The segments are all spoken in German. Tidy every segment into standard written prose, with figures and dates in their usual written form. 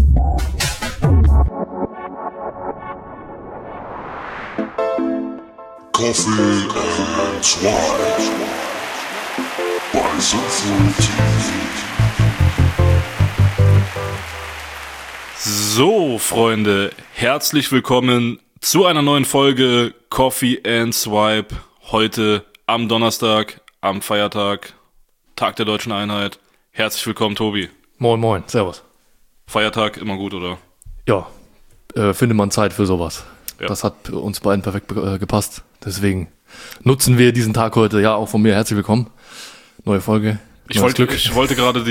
Coffee and Swipe by Sinful TV. So, Freunde, herzlich willkommen zu einer neuen Folge Coffee and Swipe. Heute am Donnerstag, am Feiertag, Tag der Deutschen Einheit. Herzlich willkommen, Tobi. Moin, moin, servus. Feiertag immer gut, oder? Ja, findet man Zeit für sowas. Ja. Das hat uns beiden perfekt gepasst. Deswegen nutzen wir diesen Tag heute. Ja, auch von mir herzlich willkommen. Neue Folge. Ich wollte gerade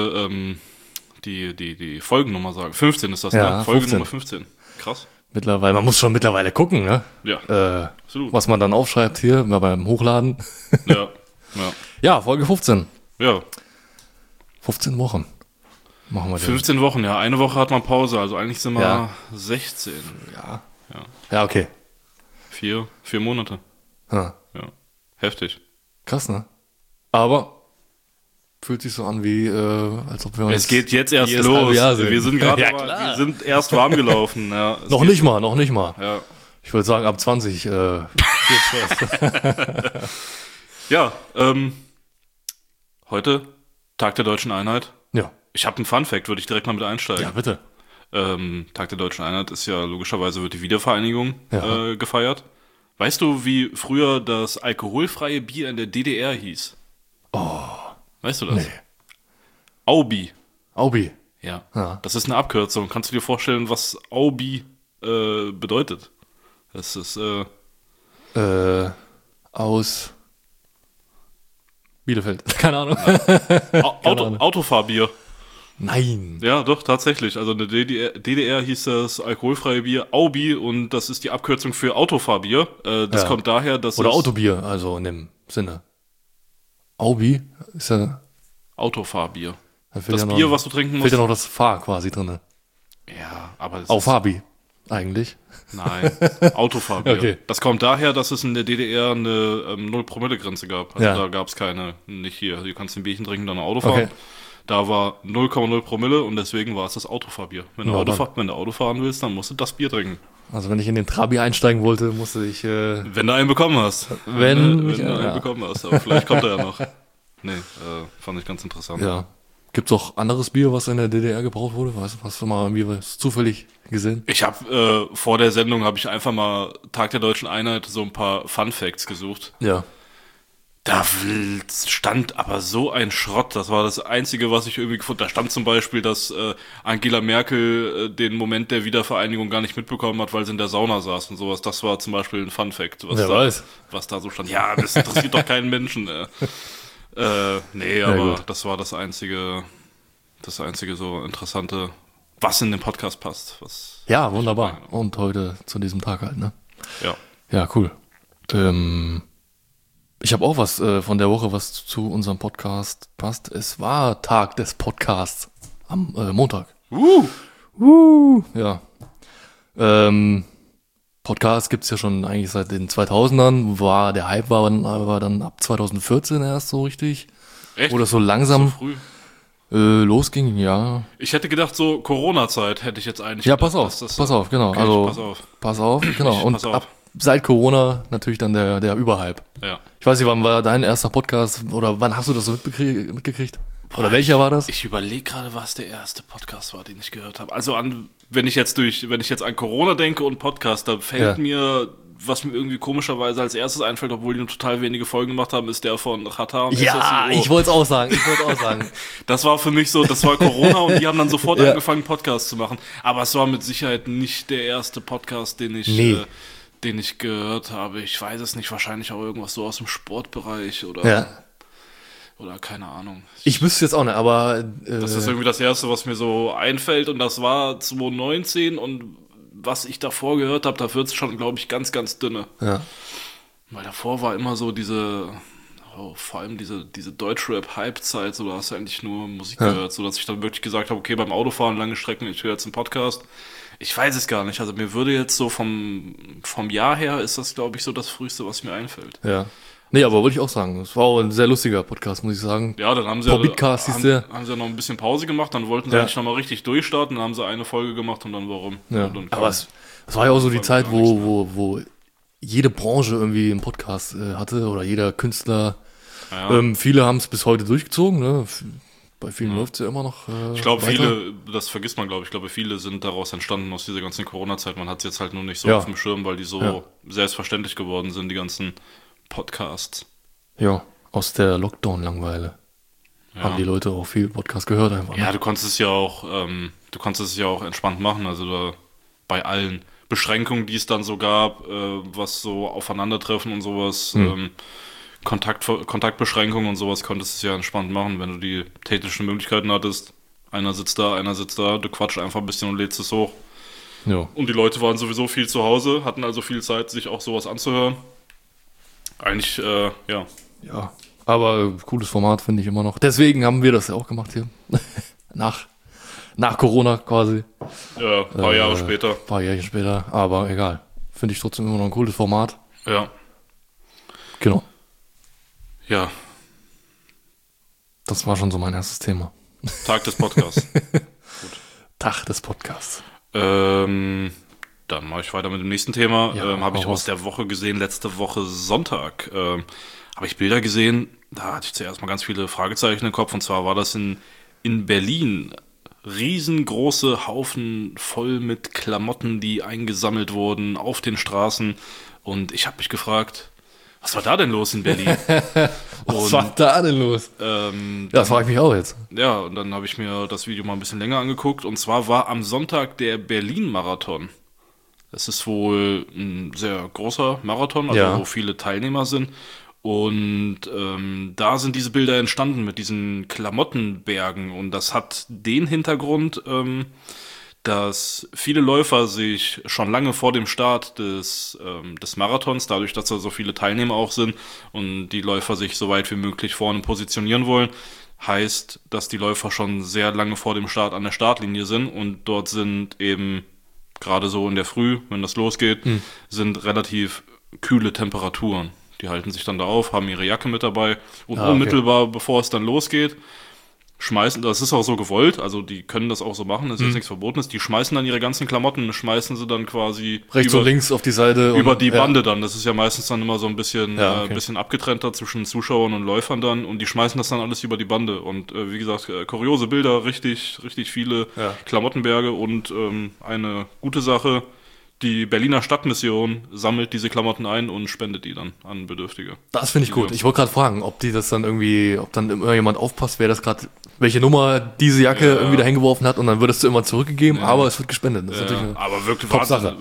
die Folgennummer sagen. 15 ist das, Ja, ne? Folge 15. Nummer 15. Krass. Man muss schon mittlerweile gucken, ne? Ja, absolut. Was man dann aufschreibt hier beim Hochladen. Ja. Ja, Folge 15. Ja. 15 Wochen machen wir den. 15 Wochen, ja. Eine Woche hat man Pause, also eigentlich sind wir Ja. 16. Ja, okay. 4 Monate. Ja. Ja. Heftig. Krass, ne? Aber fühlt sich so an wie, als ob wir uns... Es geht jetzt erst jedes los. halbe Jahr sind. Wir sind gerade Ja, mal, klar. wir sind erst warm gelaufen. Ja, es Noch geht- nicht mal. Ja. Ich würde sagen, ab 20 geht's los. Ja, heute Tag der Deutschen Einheit. Ja. Ich habe einen Fun-Fact, würde ich direkt mal mit einsteigen. Ja, bitte. Tag der Deutschen Einheit ist ja logischerweise wird die Wiedervereinigung Ja. gefeiert. Weißt du, wie früher das alkoholfreie Bier in der DDR hieß? Oh. Weißt du das? Nee. Aubi. Aubi. Ja. Ja. Das ist eine Abkürzung. Kannst du dir vorstellen, was Aubi bedeutet? Das ist Aus Bielefeld. Keine Ahnung. Autofahrbier. Nein. Ja, doch, tatsächlich. Also in der DDR hieß das alkoholfreie Bier Aubi und das ist die Abkürzung für Autofahrbier. Das Ja. kommt daher, dass Oder es Autobier, also in dem Sinne. Aubi ist ja... Autofahrbier. da fehlt Das ja noch, Bier, was du trinken musst. fehlt ja noch das Fahr quasi drin. Ja, aber das Auf Fabi, eigentlich. Nein, Autofahrbier. Okay. Das kommt daher, dass es in der DDR eine 0-Promille-Grenze gab. Also Ja. da gab es keine, nicht hier. Du kannst ein Bierchen trinken, dann ein Auto fahren. Okay. Da war 0,0 Promille und deswegen war es das Autofahrbier. Wenn du, Ja, wenn du Auto fahren willst, dann musst du das Bier trinken. Also wenn ich in den Trabi einsteigen wollte, musste ich... Wenn du einen bekommen hast. Wenn du ich- einen ja. bekommen hast. Aber vielleicht kommt er ja noch. Nee, fand ich ganz interessant. ja. Gibt's auch anderes Bier, was in der DDR gebraut wurde? Hast du mal irgendwie was zufällig gesehen? Ich habe vor der Sendung habe ich einfach mal Tag der Deutschen Einheit so ein paar Fun Facts gesucht. Ja. Da stand aber so ein Schrott. Das war das Einzige, was ich irgendwie gefunden habe. Da stand zum Beispiel, dass Angela Merkel den Moment der Wiedervereinigung gar nicht mitbekommen hat, weil sie in der Sauna saß und sowas. Das war zum Beispiel ein Fun Fact, Wer weiß. was da so stand. Ja, das interessiert doch keinen Menschen. Nee, Ja, aber gut. das war das einzige so Interessante, was in den Podcast passt. Was, Ja, wunderbar. Und heute zu diesem Tag halt, ne? ja. Ja, cool. Ich habe auch was von der Woche, was zu unserem Podcast passt. Es war Tag des Podcasts am Montag. Ja. Podcast gibt's ja schon eigentlich seit den 2000ern. Der Hype war dann ab 2014 erst so richtig. Echt? Wo das so So langsam früh? losging, ja. Ich hätte gedacht, so Corona-Zeit hätte ich jetzt eigentlich Ja, gedacht, pass auf, dass das- pass auf, genau. Okay, Also pass auf. pass auf, genau. Und pass auf. seit Corona natürlich dann der Überhype. Ja. Ich weiß nicht, wann war dein erster Podcast oder wann hast du das so mitgekriegt? Oder welcher war das? Ich überlege gerade, was der erste Podcast war, den ich gehört habe. Also wenn ich jetzt an Corona denke und Podcast, da fällt Ja. mir, was mir irgendwie komischerweise als erstes einfällt, obwohl die nur total wenige Folgen gemacht haben, ist der von Chata und Ja, SSIO. ich wollte es auch sagen. Das war für mich so, das war Corona und die haben dann sofort Ja. angefangen, Podcasts zu machen. Aber es war mit Sicherheit nicht der erste Podcast, den ich gehört habe. Ich weiß es nicht, wahrscheinlich auch irgendwas so aus dem Sportbereich oder Ja. keine Ahnung. Ich wüsste jetzt auch nicht, aber Das ist irgendwie das Erste, was mir so einfällt und das war 2019 und was ich davor gehört habe, da wird es schon, glaube ich, ganz, ganz dünne. ja. Weil davor war immer so vor allem diese Deutschrap-Hype-Zeit, so da hast du eigentlich nur Musik gehört, so dass ich dann wirklich gesagt habe, okay, beim Autofahren lange Strecken, ich höre jetzt einen Podcast. Ich weiß es gar nicht, also mir würde jetzt so vom Jahr her ist das, glaube ich, so das Früheste, was mir einfällt. Ja. Nee, aber wollte ich auch sagen. Es war auch ein sehr lustiger Podcast, muss ich sagen. Ja, dann haben sie Podcast hieß der. haben sie ja noch ein bisschen Pause gemacht, dann wollten sie eigentlich nochmal richtig durchstarten, dann haben sie eine Folge gemacht und dann warum. Ja. Und dann Aber es war ja auch so die Zeit, gar nichts mehr. wo jede Branche irgendwie einen Podcast hatte oder jeder Künstler. Ja. Viele haben es bis heute durchgezogen. Ne? Bei vielen läuft es ja immer noch. Ich glaube, weiter. viele, das vergisst man, glaube ich. Ich glaube, viele sind daraus entstanden aus dieser ganzen Corona-Zeit. Man hat es jetzt halt nur nicht so Ja. auf dem Schirm, weil die so selbstverständlich geworden sind, die ganzen Podcasts. Ja, aus der Lockdown-Langweile haben die Leute auch viel Podcast gehört einfach. Ja, Ne? du konntest es ja auch entspannt machen. Also da bei allen Beschränkungen, die es dann so gab, was so Aufeinandertreffen und sowas, Kontaktbeschränkungen und sowas, konntest du es ja entspannt machen, wenn du die technischen Möglichkeiten hattest. Einer sitzt da, du quatscht einfach ein bisschen und lädst es hoch. Ja. Und die Leute waren sowieso viel zu Hause, hatten also viel Zeit, sich auch sowas anzuhören. Eigentlich, ja. Ja, aber cooles Format finde ich immer noch. Deswegen haben wir das ja auch gemacht hier. nach Corona quasi. Ja, ein paar Jahre später. Ein paar Jährchen später, aber egal. Finde ich trotzdem immer noch ein cooles Format. Ja. Genau. Ja, Das war schon so mein erstes Thema. Tag des Podcasts. Tag des Podcasts. Dann mache ich weiter mit dem nächsten Thema. Ja, Habe ich hau aus der Woche gesehen, letzte Woche Sonntag. Habe ich Bilder gesehen, da hatte ich zuerst mal ganz viele Fragezeichen im Kopf. Und zwar war das in Berlin. Riesengroße Haufen voll mit Klamotten, die eingesammelt wurden auf den Straßen. Und ich habe mich gefragt, was war da denn los in Berlin? Was war da denn los? Ja, das frage ich mich auch jetzt. Ja, und dann habe ich mir das Video mal ein bisschen länger angeguckt. Und zwar war am Sonntag der Berlin-Marathon. Das ist wohl ein sehr großer Marathon, also Ja. wo viele Teilnehmer sind. Und da sind diese Bilder entstanden mit diesen Klamottenbergen. Und das hat den Hintergrund, dass viele Läufer sich schon lange vor dem Start des Marathons, dadurch, dass da so viele Teilnehmer auch sind und die Läufer sich so weit wie möglich vorne positionieren wollen, heißt, dass die Läufer schon sehr lange vor dem Start an der Startlinie sind und dort sind eben gerade so in der Früh, wenn das losgeht, sind relativ kühle Temperaturen. Die halten sich dann da auf, haben ihre Jacke mit dabei und okay. unmittelbar bevor es dann losgeht, schmeißen, das ist auch so gewollt, also die können das auch so machen, das ist jetzt nichts Verbotenes, die schmeißen dann ihre ganzen Klamotten, schmeißen sie dann quasi Rechts und links auf die Seite. über und, die ja. Bande dann. Das ist ja meistens dann immer so ein bisschen, Ja, okay. bisschen abgetrennter zwischen Zuschauern und Läufern dann und die schmeißen das dann alles über die Bande. Und wie gesagt, kuriose Bilder, richtig viele Ja. Klamottenberge und eine gute Sache, die Berliner Stadtmission sammelt diese Klamotten ein und spendet die dann an Bedürftige. Das finde ich gut. Ich wollte gerade fragen, ob die das dann irgendwie, ob dann immer jemand aufpasst, wer das gerade, welche Nummer diese Jacke irgendwie da hingeworfen hat und dann wird es immer zurückgegeben, aber es wird gespendet. Das ist natürlich eine Aber wirklich Top-Sache.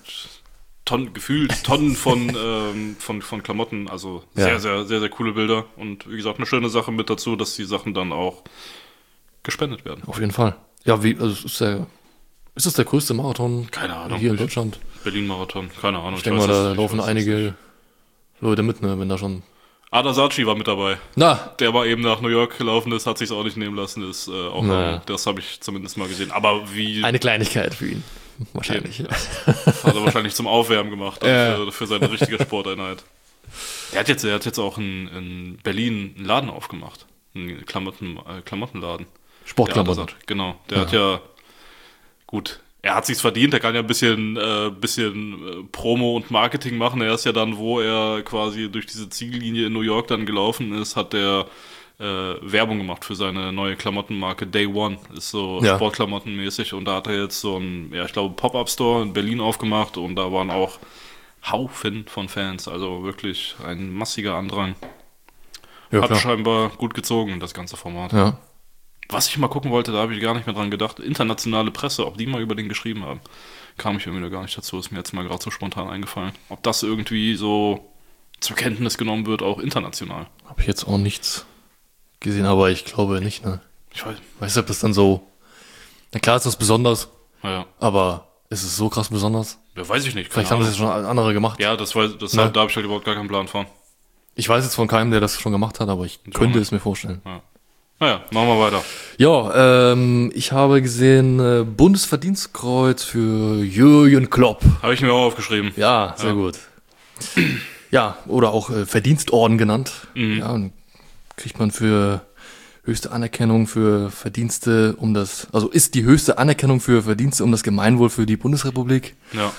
Gefühlt Tonnen von Klamotten, also Ja. sehr coole Bilder und wie gesagt eine schöne Sache mit dazu, dass die Sachen dann auch gespendet werden. Auf jeden Fall. Ja, wie, also ist das der größte Marathon Keine Ahnung. hier in Deutschland? Berlin-Marathon, keine Ahnung. Ich denke mal, da laufen weiß einige Leute mit, ne, wenn da schon. Ada Saatchi war mit dabei. Na, Der war eben nach New York gelaufen ist, hat sich's auch nicht nehmen lassen, ist auch, Naja. das habe ich zumindest mal gesehen. Aber wie eine Kleinigkeit für ihn. Wahrscheinlich. hat er wahrscheinlich zum Aufwärmen gemacht, Ja. für seine richtige Sporteinheit. Er hat jetzt auch in Berlin einen Laden aufgemacht. Einen Klamottenladen. Sportklamotten. Der Ada Saatchi, genau. Der hat ja, gut, er hat sich's verdient, er kann ja ein bisschen Promo und Marketing machen. Er ist ja dann, wo er quasi durch diese Ziellinie in New York dann gelaufen ist, hat er Werbung gemacht für seine neue Klamottenmarke Day One. Ist so Ja. Sportklamottenmäßig und da hat er jetzt so ein, ja, ich glaube, Pop-Up-Store in Berlin aufgemacht und da waren auch Haufen von Fans, also wirklich ein massiger Andrang. Ja, Hat klar. scheinbar gut gezogen, das ganze Format. Ja. Was ich mal gucken wollte, da habe ich gar nicht mehr dran gedacht, internationale Presse, ob die mal über den geschrieben haben. Kam ich irgendwie gar nicht dazu, ist mir jetzt mal gerade so spontan eingefallen. Ob das irgendwie so zur Kenntnis genommen wird, auch international. Habe ich jetzt auch nichts gesehen, aber ich glaube nicht, ne? Ich weiß, Weißt du, ob das dann so. Na klar ist das besonders, naja, aber ist es so krass besonders? ja, weiß ich nicht. keine Vielleicht haben das Ahnung. jetzt schon andere gemacht. Ja, Ne? da habe ich halt überhaupt gar keinen Plan von. Ich weiß jetzt von keinem, der das schon gemacht hat, aber ich könnte nicht. es mir vorstellen. Naja, machen wir weiter. Ja, ich habe gesehen, Bundesverdienstkreuz für Jürgen Klopp. Habe ich mir auch aufgeschrieben. Ja, sehr gut. Ja, oder auch Verdienstorden genannt. Ja, und kriegt man für höchste Anerkennung für Verdienste also ist die höchste Anerkennung für Verdienste um das Gemeinwohl für die Bundesrepublik. Ja.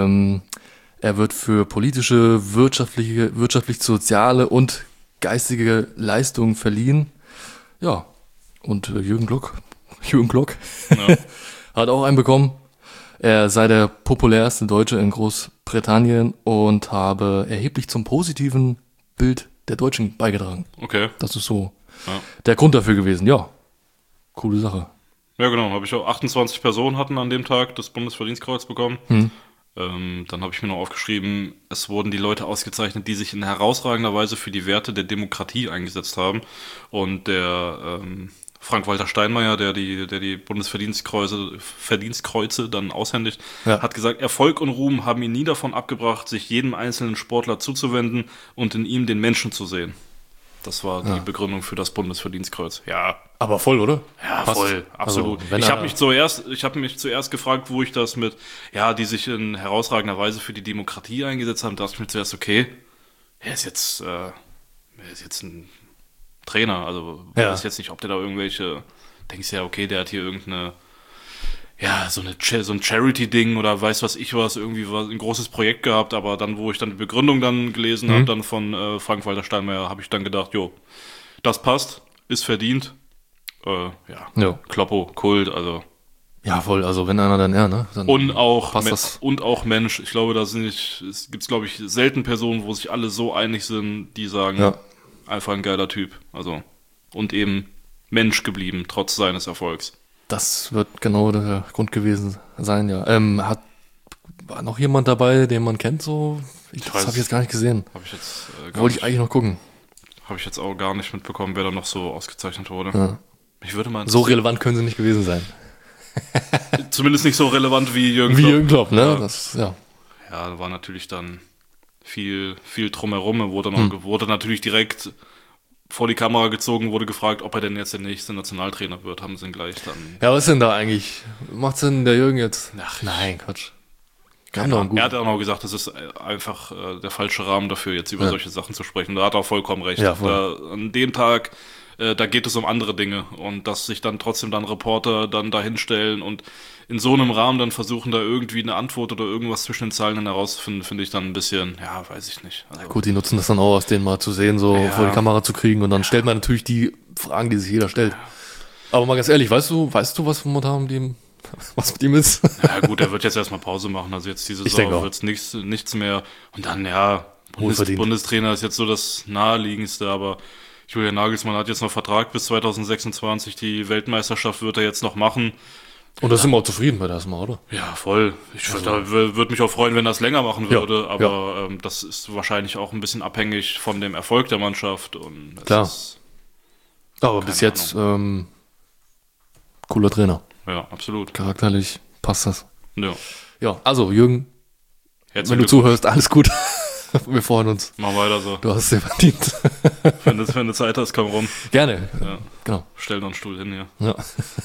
Er wird für politische, wirtschaftlich-soziale und geistige Leistungen verliehen. Ja, und Jürgen Klock Ja. hat auch einen bekommen. Er sei der populärste Deutsche in Großbritannien und habe erheblich zum positiven Bild der Deutschen beigetragen. Okay. Das ist so Ja. der Grund dafür gewesen. Ja, coole Sache. Ja, genau. Habe ich auch 28 Personen hatten an dem Tag das Bundesverdienstkreuz bekommen. Dann habe ich mir noch aufgeschrieben, es wurden die Leute ausgezeichnet, die sich in herausragender Weise für die Werte der Demokratie eingesetzt haben. Und der Frank-Walter Steinmeier, der die Bundesverdienstkreuze dann aushändigt, Ja. hat gesagt, Erfolg und Ruhm haben ihn nie davon abgebracht, sich jedem einzelnen Sportler zuzuwenden und in ihm den Menschen zu sehen. Das war die Begründung für das Bundesverdienstkreuz. Ja, Aber voll, oder? ja, Passt. voll, absolut. Also, wenn ich er- habe mich zuerst gefragt, wo ich das mit, die sich in herausragender Weise für die Demokratie eingesetzt haben, dachte ich mir zuerst, okay, er ist jetzt ein Trainer, also Ja. weiß jetzt nicht, ob der da irgendwelche, denkst ja, okay, der hat hier irgendeine, so ein Charity-Ding oder weiß was ich was, irgendwie war ein großes Projekt gehabt, aber dann, wo ich dann die Begründung dann gelesen habe, dann von Frank-Walter Steinmeier, habe ich dann gedacht, jo, das passt, ist verdient. Ja. Kloppo, Kult, also. Ja, voll. Also wenn einer, dann er, ne? Dann Und auch, passt das. und auch Mensch. Ich glaube, es gibt, glaube ich, selten Personen, wo sich alle so einig sind, die sagen, Ja. einfach ein geiler Typ. Also, und eben Mensch geblieben, trotz seines Erfolgs. Das wird genau der Grund gewesen sein, ja. War noch jemand dabei, den man kennt, so? Das weiß habe ich jetzt gar nicht gesehen. Habe ich jetzt Wollte ich eigentlich noch gucken. habe ich jetzt auch gar nicht mitbekommen, wer da noch so ausgezeichnet wurde. Ja. Mich würde mal So relevant können sie nicht gewesen sein. zumindest nicht so relevant wie Jürgen Wie Klopp. Jürgen Klopp, ne? Ja. Das, ja. Ja, da war natürlich dann viel drumherum. Er wurde natürlich direkt vor die Kamera gezogen, wurde gefragt, ob er denn jetzt der nächste Nationaltrainer wird. Haben sie ihn gleich dann. Ja, was ist denn da eigentlich? Macht's denn der Jürgen jetzt? Ach, Nein, Quatsch. Kam doch gut. Er hat auch noch gesagt, das ist einfach der falsche Rahmen dafür, jetzt über solche Sachen zu sprechen. Da hat er auch vollkommen recht. Ja, voll. An dem Tag, da geht es um andere Dinge. Und dass sich dann trotzdem dann Reporter dann da hinstellen und in so einem Rahmen dann versuchen, da irgendwie eine Antwort oder irgendwas zwischen den Zeilen dann herauszufinden, finde ich dann ein bisschen, weiß ich nicht. Also, Gut, die nutzen das dann auch, aus denen mal zu sehen, so Ja. vor die Kamera zu kriegen. Und dann stellt man natürlich die Fragen, die sich jeder stellt. Aber mal ganz ehrlich, weißt du, was momentan was mit ihm ist? Ja gut, er wird jetzt erstmal Pause machen. Also jetzt diese Ich denke Saison auch. wird es nichts mehr. Und dann, Wohlverdient. Bundestrainer ist jetzt so das Naheliegendste, aber Julian Nagelsmann hat jetzt noch Vertrag bis 2026. Die Weltmeisterschaft wird er jetzt noch machen. Und da sind wir auch zufrieden bei das mal, oder? Ja, voll. Ich würde mich auch freuen, wenn er es länger machen Ja, würde, aber das ist wahrscheinlich auch ein bisschen abhängig von dem Erfolg der Mannschaft. Und es Klar. ist, Aber bis jetzt, cooler Trainer. ja, absolut. Charakterlich passt das. Ja. Ja, also Jürgen, Herzlichen wenn du Glückwunsch. zuhörst, alles gut. Wir freuen uns. Mach weiter so. Du hast es dir verdient. Wenn du Zeit hast, komm rum. Gerne. Ja. Genau. Stell noch einen Stuhl hin hier. Ja.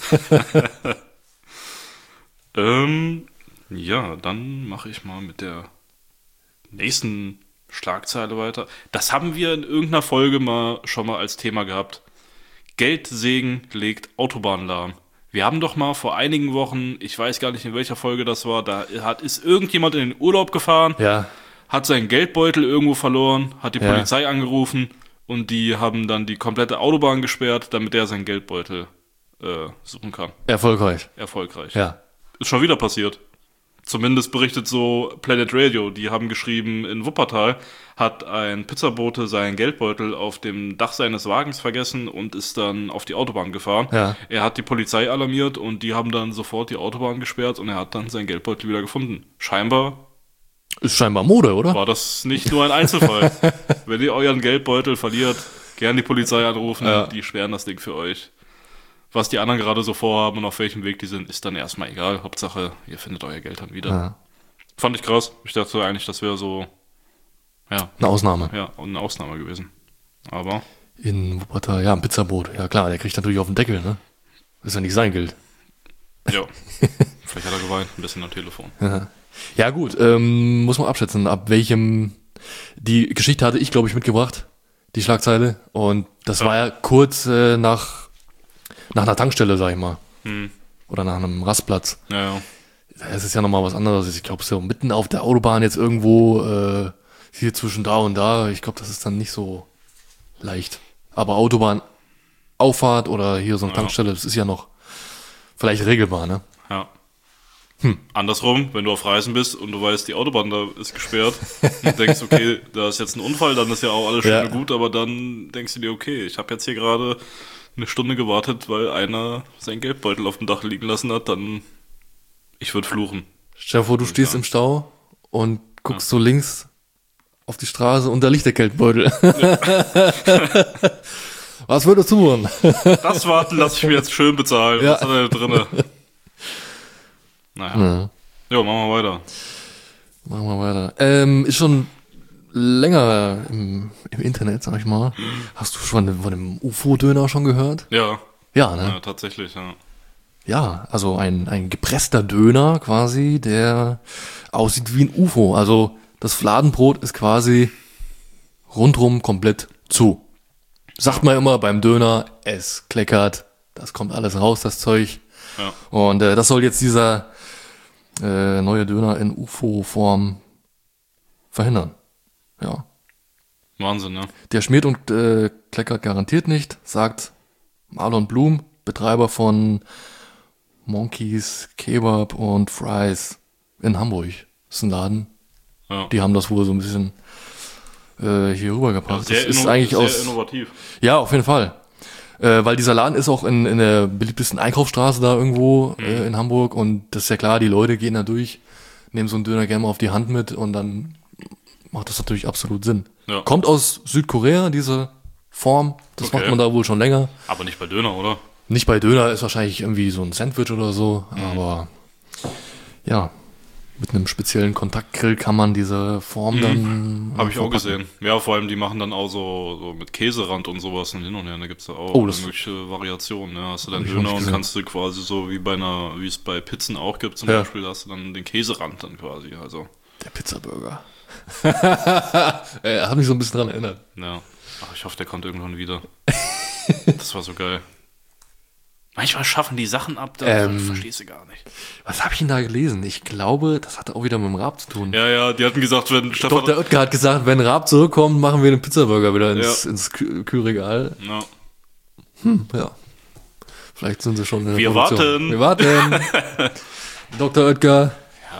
Dann mache ich mal mit der nächsten Schlagzeile weiter. Das haben wir in irgendeiner Folge schon mal als Thema gehabt. Geldsegen legt Autobahn lahm. Wir haben doch mal vor einigen Wochen, ich weiß gar nicht in welcher Folge das war, ist irgendjemand in den Urlaub gefahren, Ja. hat seinen Geldbeutel irgendwo verloren, hat die Ja. Polizei angerufen und die haben dann die komplette Autobahn gesperrt, damit er seinen Geldbeutel suchen kann. Erfolgreich. Erfolgreich. Ja. Ist schon wieder passiert. Zumindest berichtet so Planet Radio. Die haben geschrieben, in Wuppertal hat ein Pizzabote seinen Geldbeutel auf dem Dach seines Wagens vergessen und ist dann auf die Autobahn gefahren. Ja. Er hat die Polizei alarmiert und die haben dann sofort die Autobahn gesperrt und er hat dann seinen Geldbeutel wieder gefunden. Scheinbar Ist scheinbar Mode, oder? war das nicht nur ein Einzelfall. Wenn ihr euren Geldbeutel verliert, gern die Polizei anrufen, Ja. die sperren das Ding für euch. Was die anderen gerade so vorhaben und auf welchem Weg die sind, ist dann erstmal egal. Hauptsache, ihr findet euer Geld dann wieder. Ja. Fand ich krass. Ich dachte eigentlich, das wäre so, Eine Ausnahme. eine Ausnahme gewesen. Aber, In Wuppertal, ja, ein Pizzaboot. Ja klar, der kriegt natürlich auf den Deckel, ne? Das ist ja nicht sein Geld. ja. Vielleicht hat er geweint, ein bisschen am Telefon. Ja gut, muss man abschätzen, ab welchem Die Geschichte hatte ich, glaube ich, mitgebracht, die Schlagzeile. Und das war ja kurz nach einer Tankstelle, sag ich mal. Oder nach einem Rastplatz. Ja. Es ist ja nochmal was anderes. Ich glaube, so mitten auf der Autobahn jetzt irgendwo hier zwischen da und da. Ich glaube, das ist dann nicht so leicht. Aber Autobahnauffahrt oder hier so eine Tankstelle, das ist ja noch vielleicht regelbar, ne? Ja. Andersrum, wenn du auf Reisen bist und du weißt, die Autobahn da ist gesperrt und denkst, okay, da ist jetzt ein Unfall, dann ist ja auch alles schön und gut, aber dann denkst du dir, okay, ich habe jetzt hier gerade eine Stunde gewartet, weil einer seinen Geldbeutel auf dem Dach liegen lassen hat, dann ich würde fluchen. Stell dir vor, du stehst im Stau und guckst so links auf die Straße und da liegt der Geldbeutel. Ja. Was würdest du tun? Das Warten lasse ich mir jetzt schön bezahlen. Ja. Was hat er da drinne? Naja. Ja, machen wir weiter. Machen wir weiter. Ist schon länger im Internet, sag ich mal. Hast du schon von dem UFO-Döner schon gehört? Ja. Ja, ne? Ja, tatsächlich, ja. Ja, also ein gepresster Döner quasi, der aussieht wie ein UFO. Also das Fladenbrot ist quasi rundrum komplett zu. Sagt man immer beim Döner, es kleckert, das kommt alles raus, das Zeug. Ja. Und das soll jetzt dieser neue Döner in UFO-Form verhindern. Ja. Wahnsinn, ne? Der schmiert und kleckert garantiert nicht, sagt Marlon Blum, Betreiber von Monkeys, Kebab und Fries in Hamburg. Das ist ein Laden. Ja. Die haben das wohl so ein bisschen hier rübergebracht. Sehr das ist eigentlich sehr innovativ. Ja, auf jeden Fall. Weil dieser Laden ist auch in der beliebtesten Einkaufsstraße da irgendwo in Hamburg und das ist ja klar, die Leute gehen da durch, nehmen so einen Döner gerne mal auf die Hand mit und dann macht das natürlich absolut Sinn. Ja. Kommt aus Südkorea, diese Form. Das macht man da wohl schon länger. Aber nicht bei Döner, oder? Nicht bei Döner, ist wahrscheinlich irgendwie so ein Sandwich oder so, aber ja, mit einem speziellen Kontaktgrill kann man diese Form dann Habe ich auch verpacken. gesehen. Ja, vor allem die machen dann auch so mit Käserand und sowas und hin und her. Da gibt's da auch das- mögliche Variationen. Ja, hast du dann Hab ich noch Döner nicht und gesehen. kannst du quasi so wie es bei Pizzen auch gibt zum Ja. Beispiel, da hast du dann den Käserand dann quasi. Also, Der Pizzaburger. Hat mich so ein bisschen dran erinnert. ja. Ach, ich hoffe, der kommt irgendwann wieder. Das war so geil. Manchmal schaffen die Sachen ab, da verstehst du gar nicht. Was habe ich denn da gelesen? Ich glaube, das hatte auch wieder mit dem Raab zu tun. Ja, die hatten gesagt, wenn Stefan... Dr. Oetker hat gesagt, wenn Raab zurückkommt, machen wir den Pizzaburger wieder ins Kühlregal. Ja. Ja. Vielleicht sind sie schon in der Wir Produktion. warten. Wir warten. Dr. Oetker.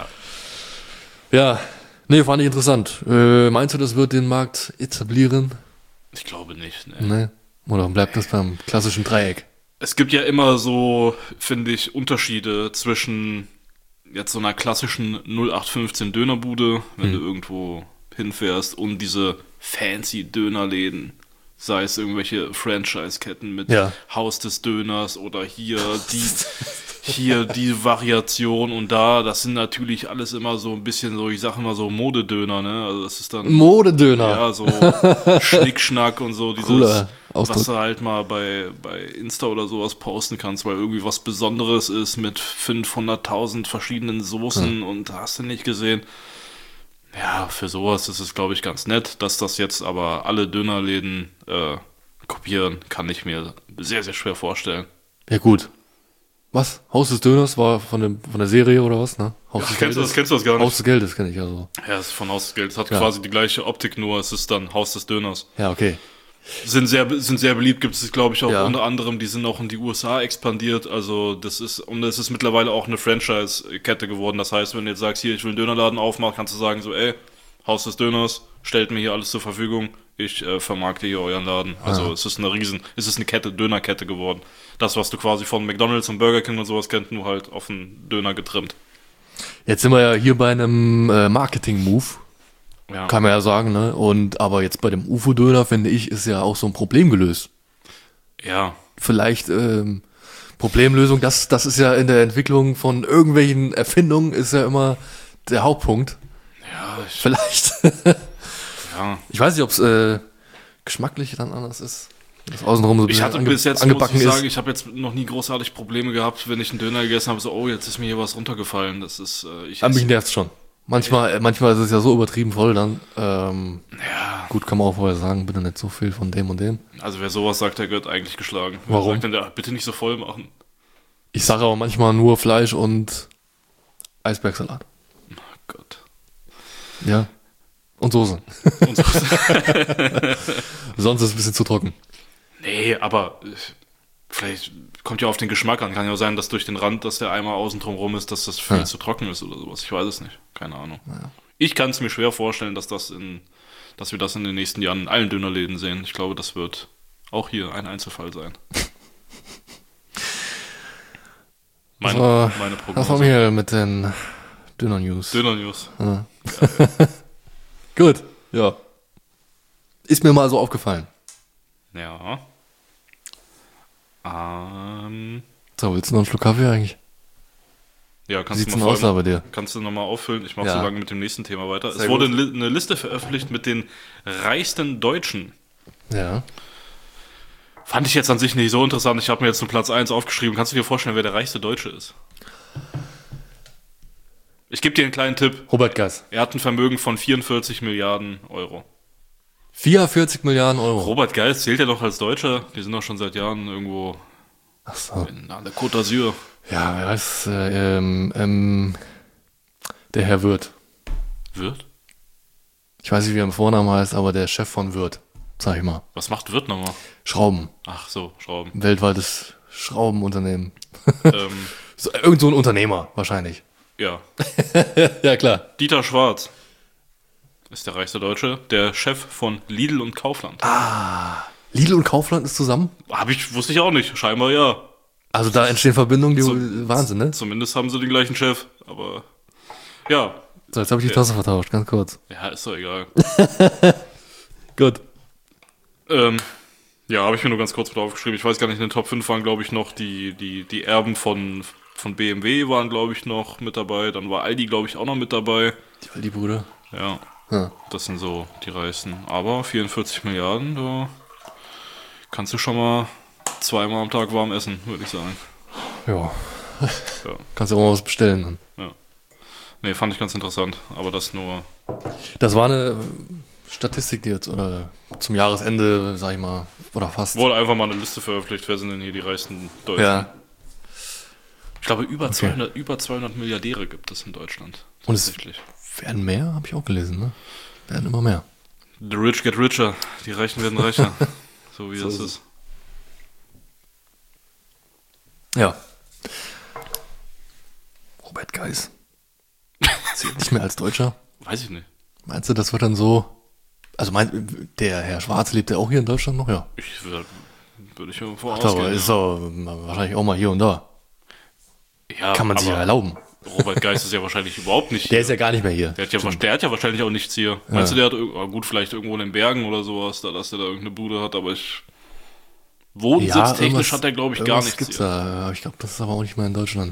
Ja. Nee, fand ich interessant. Meinst du, das wird den Markt etablieren? Ich glaube nicht, ne. Ne? Oder bleibt das beim klassischen Dreieck? Es gibt ja immer so, finde ich, Unterschiede zwischen jetzt so einer klassischen 0815 Dönerbude, wenn du irgendwo hinfährst, und diese fancy Dönerläden. Sei es irgendwelche Franchise-Ketten mit Ja. Haus des Döners oder hier die Variation und da. Das sind natürlich alles immer so ein bisschen so, ich sag immer so Modedöner, ne? Also das ist dann... Modedöner. Ja, so Schnickschnack und so, dieses, Cooler Ausdruck. was du halt mal bei Insta oder sowas posten kannst, weil irgendwie was Besonderes ist mit 500.000 verschiedenen Soßen und hast du nicht gesehen. Ja, für sowas ist es, glaube ich, ganz nett, dass das jetzt aber alle Dönerläden kopieren, kann ich mir sehr, sehr schwer vorstellen. Ja, gut. Was? Haus des Döners war von der Serie oder was, ne? Haus des Kennst du das gar Haus nicht? des Geldes kenne ich also. Ja, es ist von Haus des Geldes. Es hat Ja. quasi die gleiche Optik, nur es ist dann Haus des Döners. Ja, okay. Sind sehr beliebt, gibt es, glaube ich, auch Ja. unter anderem, die sind auch in die USA expandiert, also das ist mittlerweile auch eine Franchise-Kette geworden, das heißt, wenn du jetzt sagst, hier, ich will einen Dönerladen aufmachen, kannst du sagen so, ey, Haus des Döners, stellt mir hier alles zur Verfügung, ich vermarkte hier euren Laden, also es ist eine Kette, Dönerkette geworden, das, was du quasi von McDonald's und Burger King und sowas kennst, nur halt auf einen Döner getrimmt. Jetzt sind wir ja hier bei einem Marketing-Move, Ja. kann man ja sagen, ne? Aber jetzt bei dem UFO-Döner, finde ich, ist ja auch so ein Problem gelöst. Ja, Vielleicht Problemlösung, das ist ja in der Entwicklung von irgendwelchen Erfindungen ist ja immer der Hauptpunkt. Vielleicht. ja. Ich weiß nicht, ob es geschmacklich dann anders ist. Das außenrum so ein Ich bisschen hatte bis jetzt, muss angebacken ich sagen, ist. ich habe jetzt noch nie großartig Probleme gehabt, wenn ich einen Döner gegessen habe, so, oh, jetzt ist mir hier was runtergefallen. Das ist, An mich nervt's schon, Manchmal ist es ja so übertrieben voll dann. Ja. Gut, kann man auch vorher sagen, bitte nicht so viel von dem und dem. Also wer sowas sagt, der gehört eigentlich geschlagen. Wer Warum? sagt denn, ja, bitte nicht so voll machen. Ich sage aber manchmal nur Fleisch und Eisbergsalat. Oh Gott. Ja. Und Soße. Und so. Sonst ist es ein bisschen zu trocken. Nee, aber vielleicht kommt ja auf den Geschmack an. Kann ja auch sein, dass durch den Rand, dass der Eimer außen drum rum ist, dass das viel zu trocken ist oder sowas. Ich weiß es nicht. Keine Ahnung. Ja. Ich kann es mir schwer vorstellen, dass wir das in den nächsten Jahren in allen Dönerläden sehen. Ich glaube, das wird auch hier ein Einzelfall sein. Meine Prognose. Was haben wir hier mit den Döner-News? Döner-News. Ja. Gut, ja. Ist mir mal so aufgefallen. Ja. So, willst du noch einen Schluck Kaffee eigentlich? Ja, Wie kannst sieht's du denn mal aus da bei dir? Kannst du nochmal auffüllen? Ich mache Ja. so lange mit dem nächsten Thema weiter. Sehr es wurde gut. eine Liste veröffentlicht mit den reichsten Deutschen. Ja. Fand ich jetzt an sich nicht so interessant. Ich habe mir jetzt nur Platz 1 aufgeschrieben. Kannst du dir vorstellen, wer der reichste Deutsche ist? Ich gebe dir einen kleinen Tipp. Robert Geis. Er hat ein Vermögen von 44 Milliarden Euro. 44 Milliarden Euro. Robert Geis zählt ja doch als Deutscher. Die sind doch schon seit Jahren irgendwo Ach so. an der Côte d'Azur. Ja, wer heißt der Herr Wirth. Wirth? Ich weiß nicht, wie er im Vornamen heißt, aber der Chef von Wirth, sag ich mal. Was macht Wirth nochmal? Schrauben. Ach so, Schrauben. Weltweites Schraubenunternehmen. ähm, Irgend so ein Unternehmer, wahrscheinlich. ja. Ja, klar. Dieter Schwarz ist der reichste Deutsche. Der Chef von Lidl und Kaufland. Lidl und Kaufland ist zusammen? Wusste ich auch nicht. Scheinbar ja. Also da entstehen Verbindungen, die Wahnsinn, ne? Zumindest haben sie den gleichen Chef. Aber ja. So, jetzt habe ich die Tasse vertauscht, ganz kurz. Ja, ist doch egal. Gut. Ja, habe ich mir nur ganz kurz mit aufgeschrieben. Ich weiß gar nicht, in den Top 5 waren, glaube ich, noch die Erben von BMW waren, glaube ich, noch mit dabei. Dann war Aldi, glaube ich, auch noch mit dabei. Die Aldi-Brüder. Ja, Ja. das sind so die reichsten. Aber 44 Milliarden, da kannst du schon mal zweimal am Tag warm essen, würde ich sagen. Ja. Ja. Kannst du auch mal was bestellen dann. Ja. Nee, fand ich ganz interessant. Aber das nur. Das war eine Statistik, die jetzt oder zum Jahresende, sag ich mal, oder fast. Wurde einfach mal eine Liste veröffentlicht, wer sind denn hier die reichsten Deutschen. Ja. Ich glaube, über 200 Milliardäre gibt es in Deutschland. Und es Tatsächlich. werden mehr, habe ich auch gelesen, ne? Werden immer mehr. The rich get richer. Die Reichen werden reicher. So wie So das ist ist. Ja. Robert Geis. Zählt nicht mehr als Deutscher. Weiß ich nicht. Meinst du, das wird dann so? Also der Herr Schwarz lebt ja auch hier in Deutschland noch, ja. Würde ich mir Aber vorausgehen. ist doch wahrscheinlich auch mal hier und da. Ja, Kann man sich ja erlauben. Robert Geis ist ja wahrscheinlich überhaupt nicht Der hier. ist ja gar nicht mehr hier. Der hat ja wahrscheinlich auch nichts hier. Meinst du, der hat gut, vielleicht irgendwo in den Bergen oder sowas, dass der da irgendeine Bude hat, aber wohnsitztechnisch irgendwas- hat er, glaube ich, gar irgendwas nichts gibt's hier. da. Ich glaube, das ist aber auch nicht mehr in Deutschland.